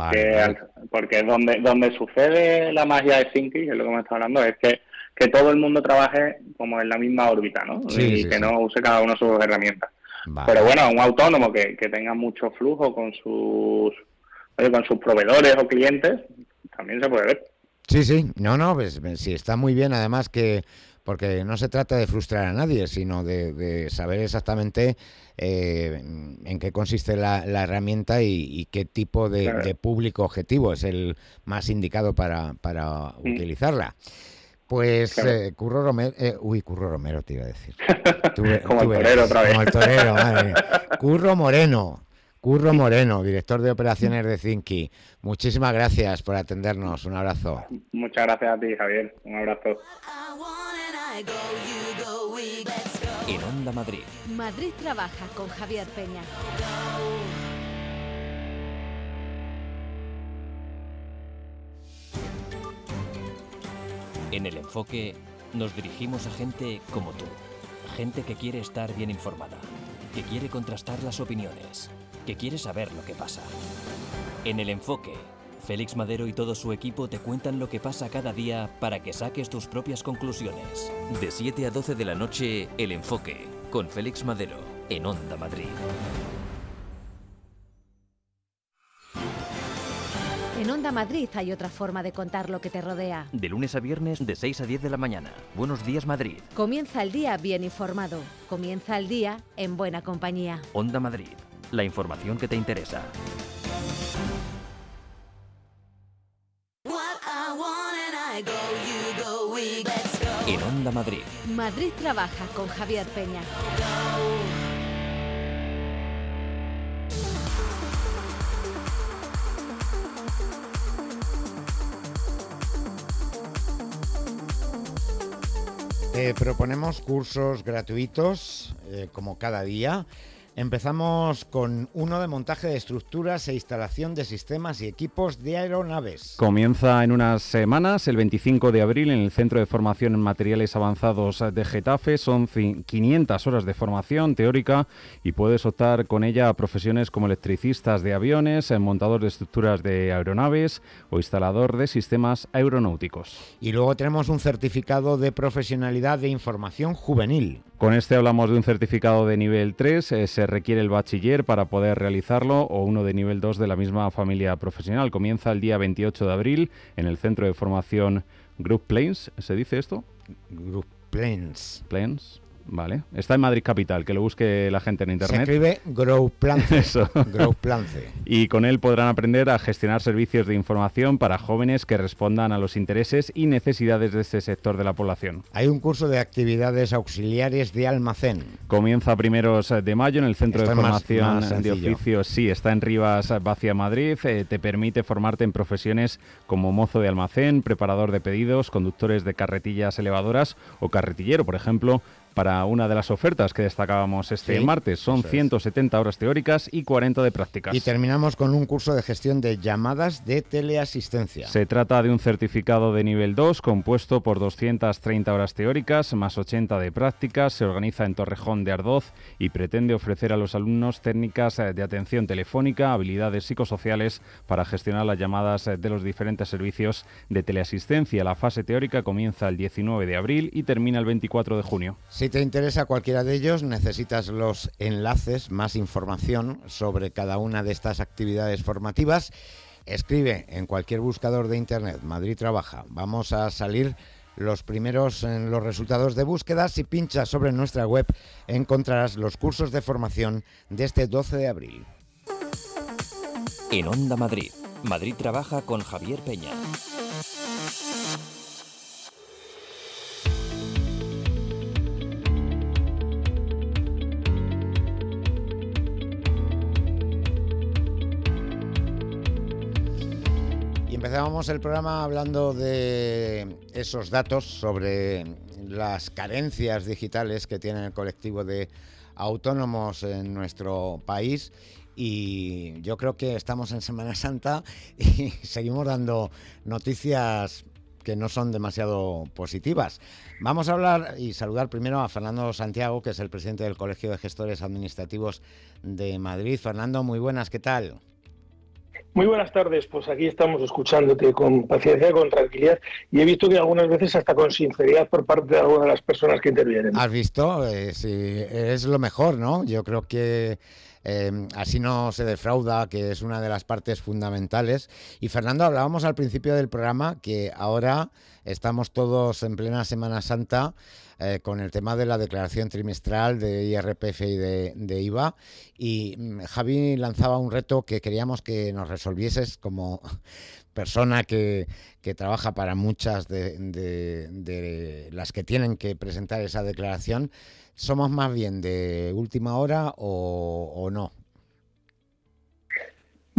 porque donde sucede la magia de ThinkIt, que es lo que me está hablando, es que todo el mundo trabaje como en la misma órbita, ¿no? Y que no use cada uno sus herramientas. Vale. Pero bueno, un autónomo que tenga mucho flujo con sus proveedores o clientes, también se puede ver. Sí, pues sí, está muy bien, además que porque no se trata de frustrar a nadie, sino de saber exactamente en qué consiste la herramienta y qué tipo de público objetivo es el más indicado para utilizarla. Pues Curro Romero te iba a decir. Como el torero otra vez. Como el torero, madre mía. Curro Moreno. Curro Moreno, director de operaciones de Zinki. Muchísimas gracias por atendernos. Un abrazo. Muchas gracias a ti, Javier. Un abrazo. En Onda Madrid. Madrid trabaja con Javier Peña. En El Enfoque nos dirigimos a gente como tú. Gente que quiere estar bien informada, que quiere contrastar las opiniones, que quiere saber lo que pasa. En El Enfoque, Félix Madero y todo su equipo te cuentan lo que pasa cada día para que saques tus propias conclusiones. De 7 a 12 de la noche, El Enfoque, con Félix Madero, en Onda Madrid. En Onda Madrid hay otra forma de contar lo que te rodea. De lunes a viernes, de 6 a 10 de la mañana. Buenos días, Madrid. Comienza el día bien informado. Comienza el día en buena compañía. Onda Madrid, la información que te interesa. En Onda Madrid. Madrid trabaja con Javier Peña. Proponemos cursos gratuitos, como cada día. Empezamos con uno de montaje de estructuras e instalación de sistemas y equipos de aeronaves. Comienza en unas semanas, el 25 de abril, en el Centro de Formación en Materiales Avanzados de Getafe. Son 500 horas de formación teórica y puedes optar con ella a profesiones como electricistas de aviones, montador de estructuras de aeronaves o instalador de sistemas aeronáuticos. Y luego tenemos un certificado de profesionalidad de información juvenil. Con este hablamos de un certificado de nivel 3, se requiere el bachiller para poder realizarlo o uno de nivel 2 de la misma familia profesional. Comienza el día 28 de abril en el Centro de Formación Group Plains, ¿se dice esto? Group Plains. Plains. Vale. Está en Madrid Capital, que lo busque la gente en internet. Se escribe Growplance. Eso. Growplance. Y con él podrán aprender a gestionar servicios de información para jóvenes que respondan a los intereses y necesidades de este sector de la población. Hay un curso de actividades auxiliares de almacén. Comienza a primeros de mayo en el Centro de Formación de Oficios. Sí, está en Rivas Vacia, Madrid. Te permite formarte en profesiones como mozo de almacén, preparador de pedidos, conductores de carretillas elevadoras o carretillero, por ejemplo, para una de las ofertas que destacábamos este martes. Son 170 horas teóricas y 40 de prácticas. Y terminamos con un curso de gestión de llamadas de teleasistencia. Se trata de un certificado de nivel 2 compuesto por 230 horas teóricas más 80 de prácticas. Se organiza en Torrejón de Ardoz y pretende ofrecer a los alumnos técnicas de atención telefónica, habilidades psicosociales para gestionar las llamadas de los diferentes servicios de teleasistencia. La fase teórica comienza el 19 de abril y termina el 24 de junio. Si te interesa cualquiera de ellos, necesitas los enlaces, más información sobre cada una de estas actividades formativas. Escribe en cualquier buscador de internet Madrid Trabaja. Vamos a salir los primeros en los resultados de búsqueda. Si pinchas sobre nuestra web, encontrarás los cursos de formación de este 12 de abril. En Onda Madrid. Madrid Trabaja con Javier Peña. Empezábamos el programa hablando de esos datos sobre las carencias digitales que tiene el colectivo de autónomos en nuestro país, y yo creo que estamos en Semana Santa y seguimos dando noticias que no son demasiado positivas. Vamos a hablar y saludar primero a Fernando Santiago, que es el presidente del Colegio de Gestores Administrativos de Madrid. Fernando, muy buenas, ¿qué tal? Muy buenas tardes, pues aquí estamos escuchándote con paciencia, con tranquilidad, y he visto que algunas veces hasta con sinceridad por parte de algunas de las personas que intervienen. ¿Has visto? Sí, es lo mejor, ¿no? Yo creo que así no se defrauda, que es una de las partes fundamentales. Y Fernando, hablábamos al principio del programa que ahora estamos todos en plena Semana Santa con el tema de la declaración trimestral de IRPF y de IVA, y Javi lanzaba un reto que queríamos que nos resolvieses como persona que trabaja para muchas de las que tienen que presentar esa declaración. ¿Somos más bien de última hora o no?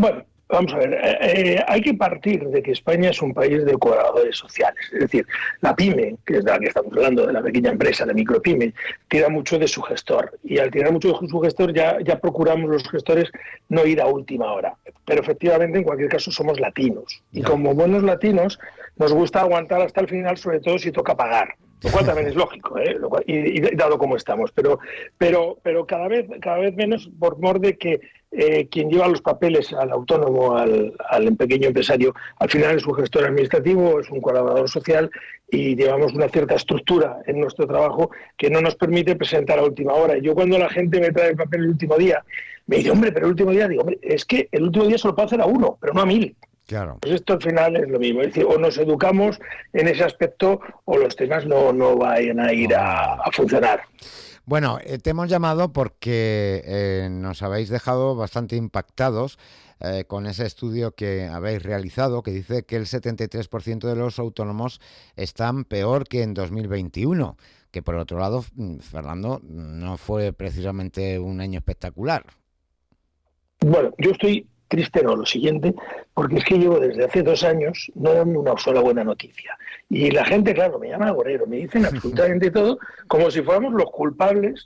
Bueno, vamos a ver, hay que partir de que España es un país de colaboradores sociales. Es decir, la pyme, que es de la que estamos hablando, de la pequeña empresa, la micropyme, tira mucho de su gestor. Y al tirar mucho de su gestor ya procuramos los gestores no ir a última hora. Pero efectivamente, en cualquier caso, somos latinos. Y como buenos latinos, nos gusta aguantar hasta el final, sobre todo si toca pagar. Lo cual también es lógico, y dado como estamos. Pero cada vez menos por mor de que quien lleva los papeles al autónomo, al pequeño empresario, al final es un gestor administrativo, es un colaborador social y llevamos una cierta estructura en nuestro trabajo que no nos permite presentar a última hora. Yo cuando la gente me trae el papel el último día, me dice, hombre, pero el último día, digo, hombre, es que el último día se lo puedo hacer a uno, pero no a 1000. Claro. Pues esto al final es lo mismo, es decir, o nos educamos en ese aspecto o los temas no vayan a ir a funcionar. Bueno, te hemos llamado porque nos habéis dejado bastante impactados con ese estudio que habéis realizado que dice que el 73% de los autónomos están peor que en 2021, que por otro lado, Fernando, no fue precisamente un año espectacular. Bueno, yo estoy triste, no, lo siguiente, porque es que llevo desde hace 2 años no dando una sola buena noticia. Y la gente, claro, me llama agorero, me dicen absolutamente todo, como si fuéramos los culpables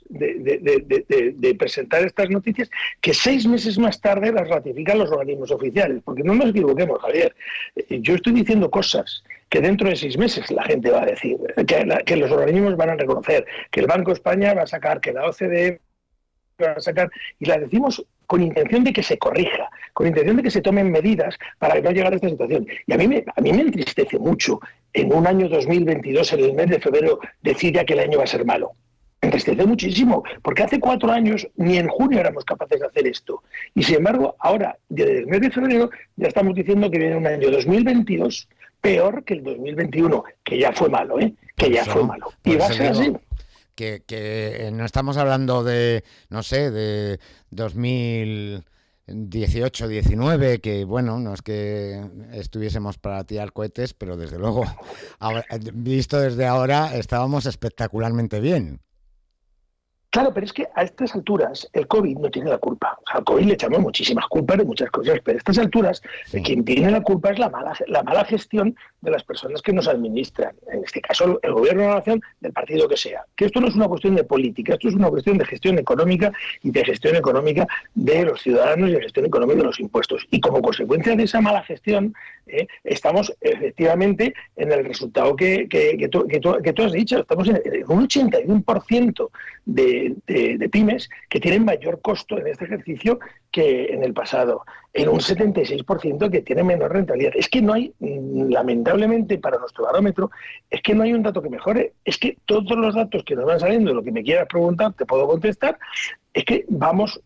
de presentar estas noticias, que 6 meses más tarde las ratifican los organismos oficiales. Porque no nos equivoquemos, Javier. Yo estoy diciendo cosas que dentro de 6 meses la gente va a decir, que los organismos van a reconocer, que el Banco de España va a sacar, que la OCDE va a sacar, y la decimos con intención de que se corrija, con intención de que se tomen medidas para no llegar a esta situación. Y a mí me entristece mucho en un año 2022, en el mes de febrero, decir ya que el año va a ser malo. Me entristece muchísimo, porque hace 4 años ni en junio éramos capaces de hacer esto. Y sin embargo, ahora, desde el mes de febrero, ya estamos diciendo que viene un año 2022 peor que el 2021, que ya fue malo, que ya fue malo. Y va a ser así. Que no estamos hablando de, no sé, de 2018-19, que bueno, no es que estuviésemos para tirar cohetes, pero desde luego, ahora, visto desde ahora, estábamos espectacularmente bien. Claro, pero es que a estas alturas el COVID no tiene la culpa. O sea, al COVID le echamos muchísimas culpas de muchas cosas, pero a estas alturas quien tiene la culpa es la mala gestión de las personas que nos administran. En este caso, el gobierno de la nación, del partido que sea. Que esto no es una cuestión de política, esto es una cuestión de gestión económica y de gestión económica de los ciudadanos y de gestión económica de los impuestos. Y como consecuencia de esa mala gestión, estamos efectivamente en el resultado que tú has dicho. Estamos en un 81% de pymes que tienen mayor costo en este ejercicio que en el pasado, en un 76% que tiene menor rentabilidad. Es que no hay, lamentablemente para nuestro barómetro, es que no hay un dato que mejore, es que todos los datos que nos van saliendo, lo que me quieras preguntar, te puedo contestar, es que vamos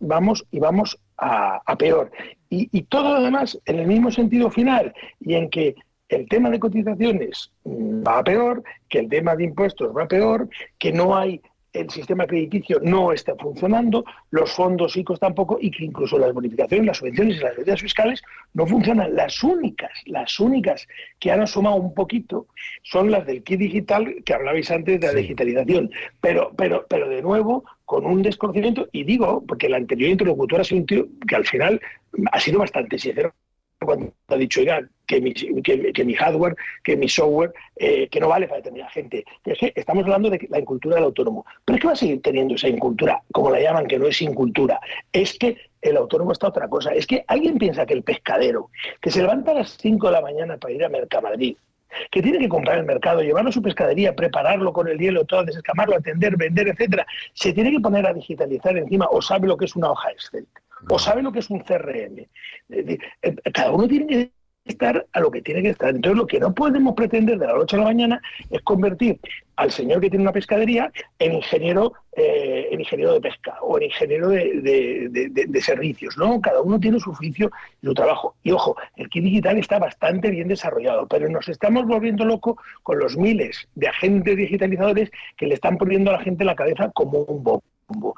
a peor. Y todo lo demás en el mismo sentido final, y en que el tema de cotizaciones va a peor, que el tema de impuestos va a peor, que no hay, el sistema crediticio no está funcionando, los fondos ICOs tampoco, y que incluso las bonificaciones, las subvenciones y las ayudas fiscales no funcionan. Las únicas que han asomado un poquito son las del kit digital que hablabais antes de la digitalización, pero de nuevo con un desconocimiento, y digo, porque el anterior interlocutor ha sido un tío que al final ha sido bastante sincero cuando ha dicho, oiga, que mi hardware, que mi software, que no vale para determinada gente. Es que estamos hablando de la incultura del autónomo. Pero es que va a seguir teniendo esa incultura, como la llaman, que no es incultura. Es que el autónomo está otra cosa. Es que alguien piensa que el pescadero, que se levanta a las 5 de la mañana para ir a Mercamadrid, que tiene que comprar el mercado, llevarlo a su pescadería, prepararlo con el hielo, todo, desescamarlo, atender, vender, etcétera, se tiene que poner a digitalizar encima, o sabe lo que es una hoja Excel, o sabe lo que es un CRM. Cada uno tiene que estar a lo que tiene que estar. Entonces, lo que no podemos pretender de la noche a la mañana es convertir al señor que tiene una pescadería en ingeniero de pesca o en ingeniero de servicios, ¿no? Cada uno tiene su oficio y su trabajo. Y ojo, el kit digital está bastante bien desarrollado, pero nos estamos volviendo locos con los miles de agentes digitalizadores que le están poniendo a la gente en la cabeza como un bombo.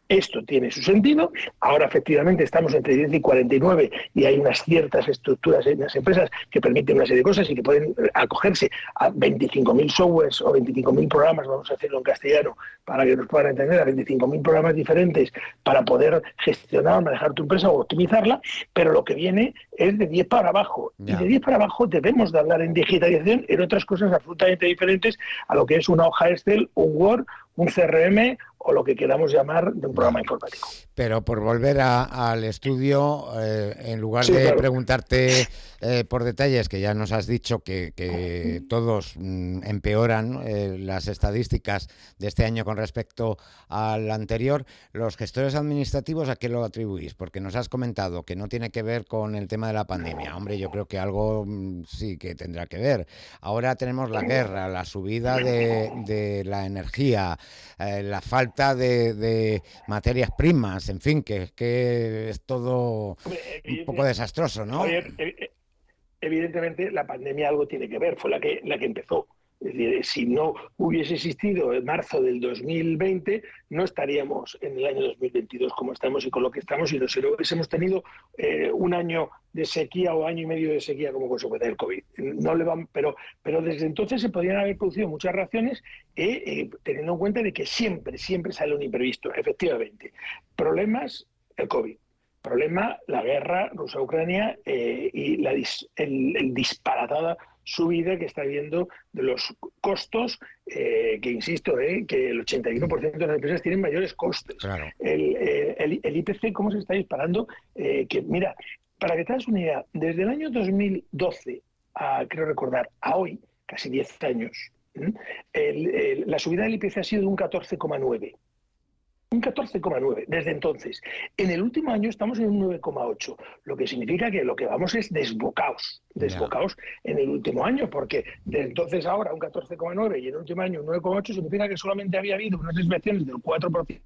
Esto tiene su sentido. Ahora, efectivamente, estamos entre 10 y 49 y hay unas ciertas estructuras en las empresas que permiten una serie de cosas y que pueden acogerse a 25.000 softwares o 25.000 programas, vamos a hacerlo en castellano, para que nos puedan entender, a 25.000 programas diferentes para poder gestionar, manejar tu empresa o optimizarla, pero lo que viene es de 10 para abajo. Y de 10 para abajo debemos de hablar en digitalización en otras cosas absolutamente diferentes a lo que es una hoja Excel, un Word, un CRM o lo que queramos llamar de un programa informático. Pero por volver al estudio, en lugar de preguntarte por detalles, que ya nos has dicho que todos empeoran las estadísticas de este año con respecto al anterior, los gestores administrativos, ¿a qué lo atribuís? Porque nos has comentado que no tiene que ver con el tema de la pandemia. Hombre, yo creo que algo sí que tendrá que ver. Ahora tenemos la guerra, la subida de la energía, la falta de materias primas, en fin, que es todo un poco desastroso, ¿no? Javier, evidentemente la pandemia algo tiene que ver, fue la que empezó. Es decir, si no hubiese existido en marzo del 2020, no estaríamos en el año 2022 como estamos y con lo que estamos, y si no hubiésemos tenido un año de sequía o año y medio de sequía como consecuencia del COVID. No le van, pero desde entonces se podrían haber producido muchas reacciones teniendo en cuenta de que siempre sale un imprevisto, efectivamente. Problemas, el COVID. Problema, la guerra Rusia-Ucrania y el disparatada subida que está habiendo de los costos, que insisto, que el 81% de las empresas tienen mayores costes. Claro. El IPC, ¿cómo se está disparando? Que mira, para que te hagas una idea, desde el año 2012, creo recordar, a hoy, casi 10 años, la subida del IPC ha sido de un 14,9%. Un 14,9 desde entonces. En el último año estamos en un 9,8, lo que significa que lo que vamos es desbocados en el último año, porque de entonces ahora un 14,9 y en el último año un 9,8 significa que solamente había habido unas desviaciones del 4%,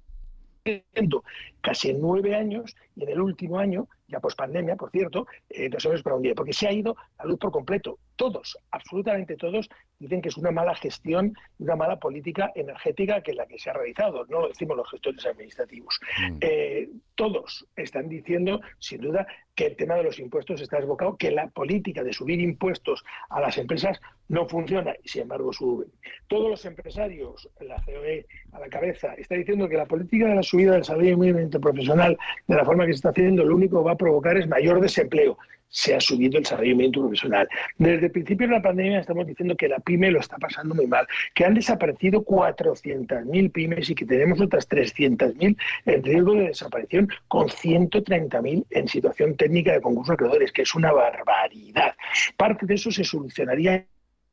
casi en 9 años, y en el último año, ya pospandemia, por cierto, nos hemos esperado un día, porque se ha ido la luz por completo. Todos, absolutamente todos, dicen que es una mala gestión, una mala política energética que la que se ha realizado, no lo decimos los gestores administrativos. Todos están diciendo, sin duda, que el tema de los impuestos está desbocado, que la política de subir impuestos a las empresas no funciona y, sin embargo, suben. Todos los empresarios, la COE a la cabeza, está diciendo que la política de la subida del salario mínimo interprofesional, de la forma que se está haciendo, lo único que va a provocar es mayor desempleo. Se ha subido el salario mínimo interprofesional. Desde el principio de la pandemia estamos diciendo que la pyme lo está pasando muy mal, que han desaparecido 400.000 pymes y que tenemos otras 300.000 en riesgo de desaparición, con 130.000 en situación técnica de concurso de acreedores, que es una barbaridad. Parte de eso se solucionaría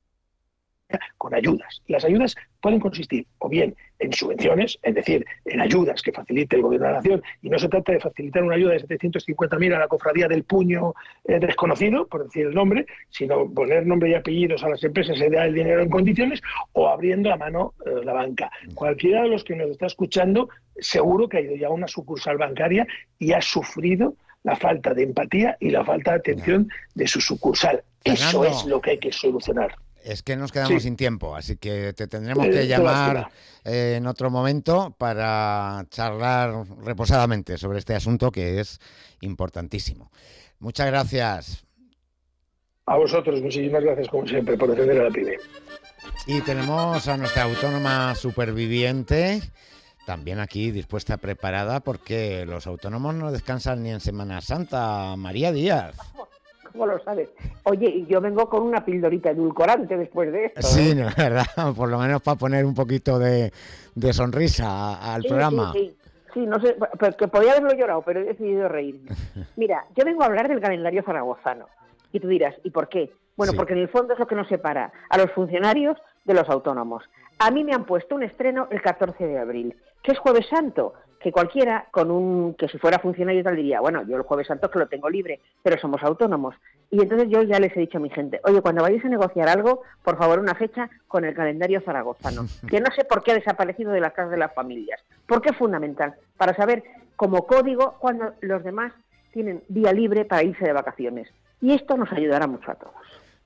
con ayudas. Las ayudas pueden consistir o bien en subvenciones, es decir, en ayudas que facilite el Gobierno de la Nación, y no se trata de facilitar una ayuda de 750.000 a la cofradía del puño desconocido, por decir el nombre, sino poner nombre y apellidos a las empresas, se da el dinero en condiciones, o abriendo a mano la banca. Cualquiera de los que nos está escuchando seguro que ha ido ya a una sucursal bancaria y ha sufrido la falta de empatía y la falta de atención de su sucursal. Fernando, eso es lo que hay que solucionar. Es que nos quedamos sin tiempo, así que te tendremos que llamar en otro momento para charlar reposadamente sobre este asunto que es importantísimo. Muchas gracias. A vosotros, muchísimas gracias como siempre por defender a la pyme. Y tenemos a nuestra autónoma superviviente, también aquí dispuesta, preparada, porque los autónomos no descansan ni en Semana Santa. María Díaz. ¿Cómo lo sabes? Oye, yo vengo con una pildorita edulcorante después de esto. Sí, no, verdad, por lo menos para poner un poquito de sonrisa al programa. Sí, no sé, que podía haberlo llorado, pero he decidido reírme. Mira, yo vengo a hablar del calendario zaragozano. Y tú dirás, ¿y por qué? Bueno, porque en el fondo es lo que nos separa a los funcionarios de los autónomos. A mí me han puesto un estreno el 14 de abril, que es Jueves Santo, que cualquiera que si fuera funcionario tal diría, bueno, yo el Jueves Santo es que lo tengo libre, pero somos autónomos. Y entonces yo ya les he dicho a mi gente, oye, cuando vayáis a negociar algo, por favor, una fecha con el calendario zaragozano, que no sé por qué ha desaparecido de las casas de las familias, porque es fundamental, para saber como código cuando los demás tienen día libre para irse de vacaciones. Y esto nos ayudará mucho a todos.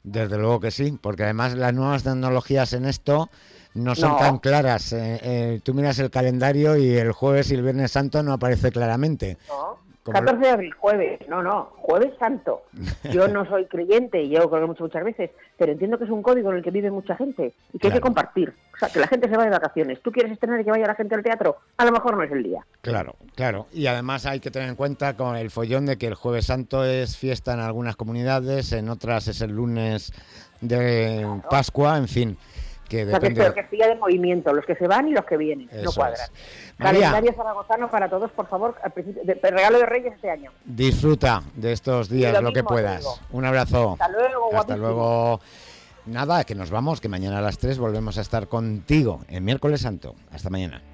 Desde luego que sí, porque además las nuevas tecnologías en esto no son tan claras. Tú miras el calendario y el jueves y el viernes santo no aparece claramente. No. 14 de abril, jueves, jueves santo. Yo no soy creyente y yo creo muchas veces, pero entiendo que es un código en el que vive mucha gente y que hay que compartir. O sea, que la gente se va de vacaciones. ¿Tú quieres estrenar y que vaya la gente al teatro? A lo mejor no es el día. Claro. Y además hay que tener en cuenta con el follón de que el jueves santo es fiesta en algunas comunidades, en otras es el lunes de Pascua, en fin. Que depende... O sea, que es de movimiento, los que se van y los que vienen, no cuadran. Calendario zaragozano para todos, por favor, al principio, regalo de Reyes este año. Disfruta de estos días lo que puedas. Un abrazo. Hasta luego, Hasta luego. Nada, que nos vamos, que mañana a las 3 volvemos a estar contigo en Miércoles Santo. Hasta mañana.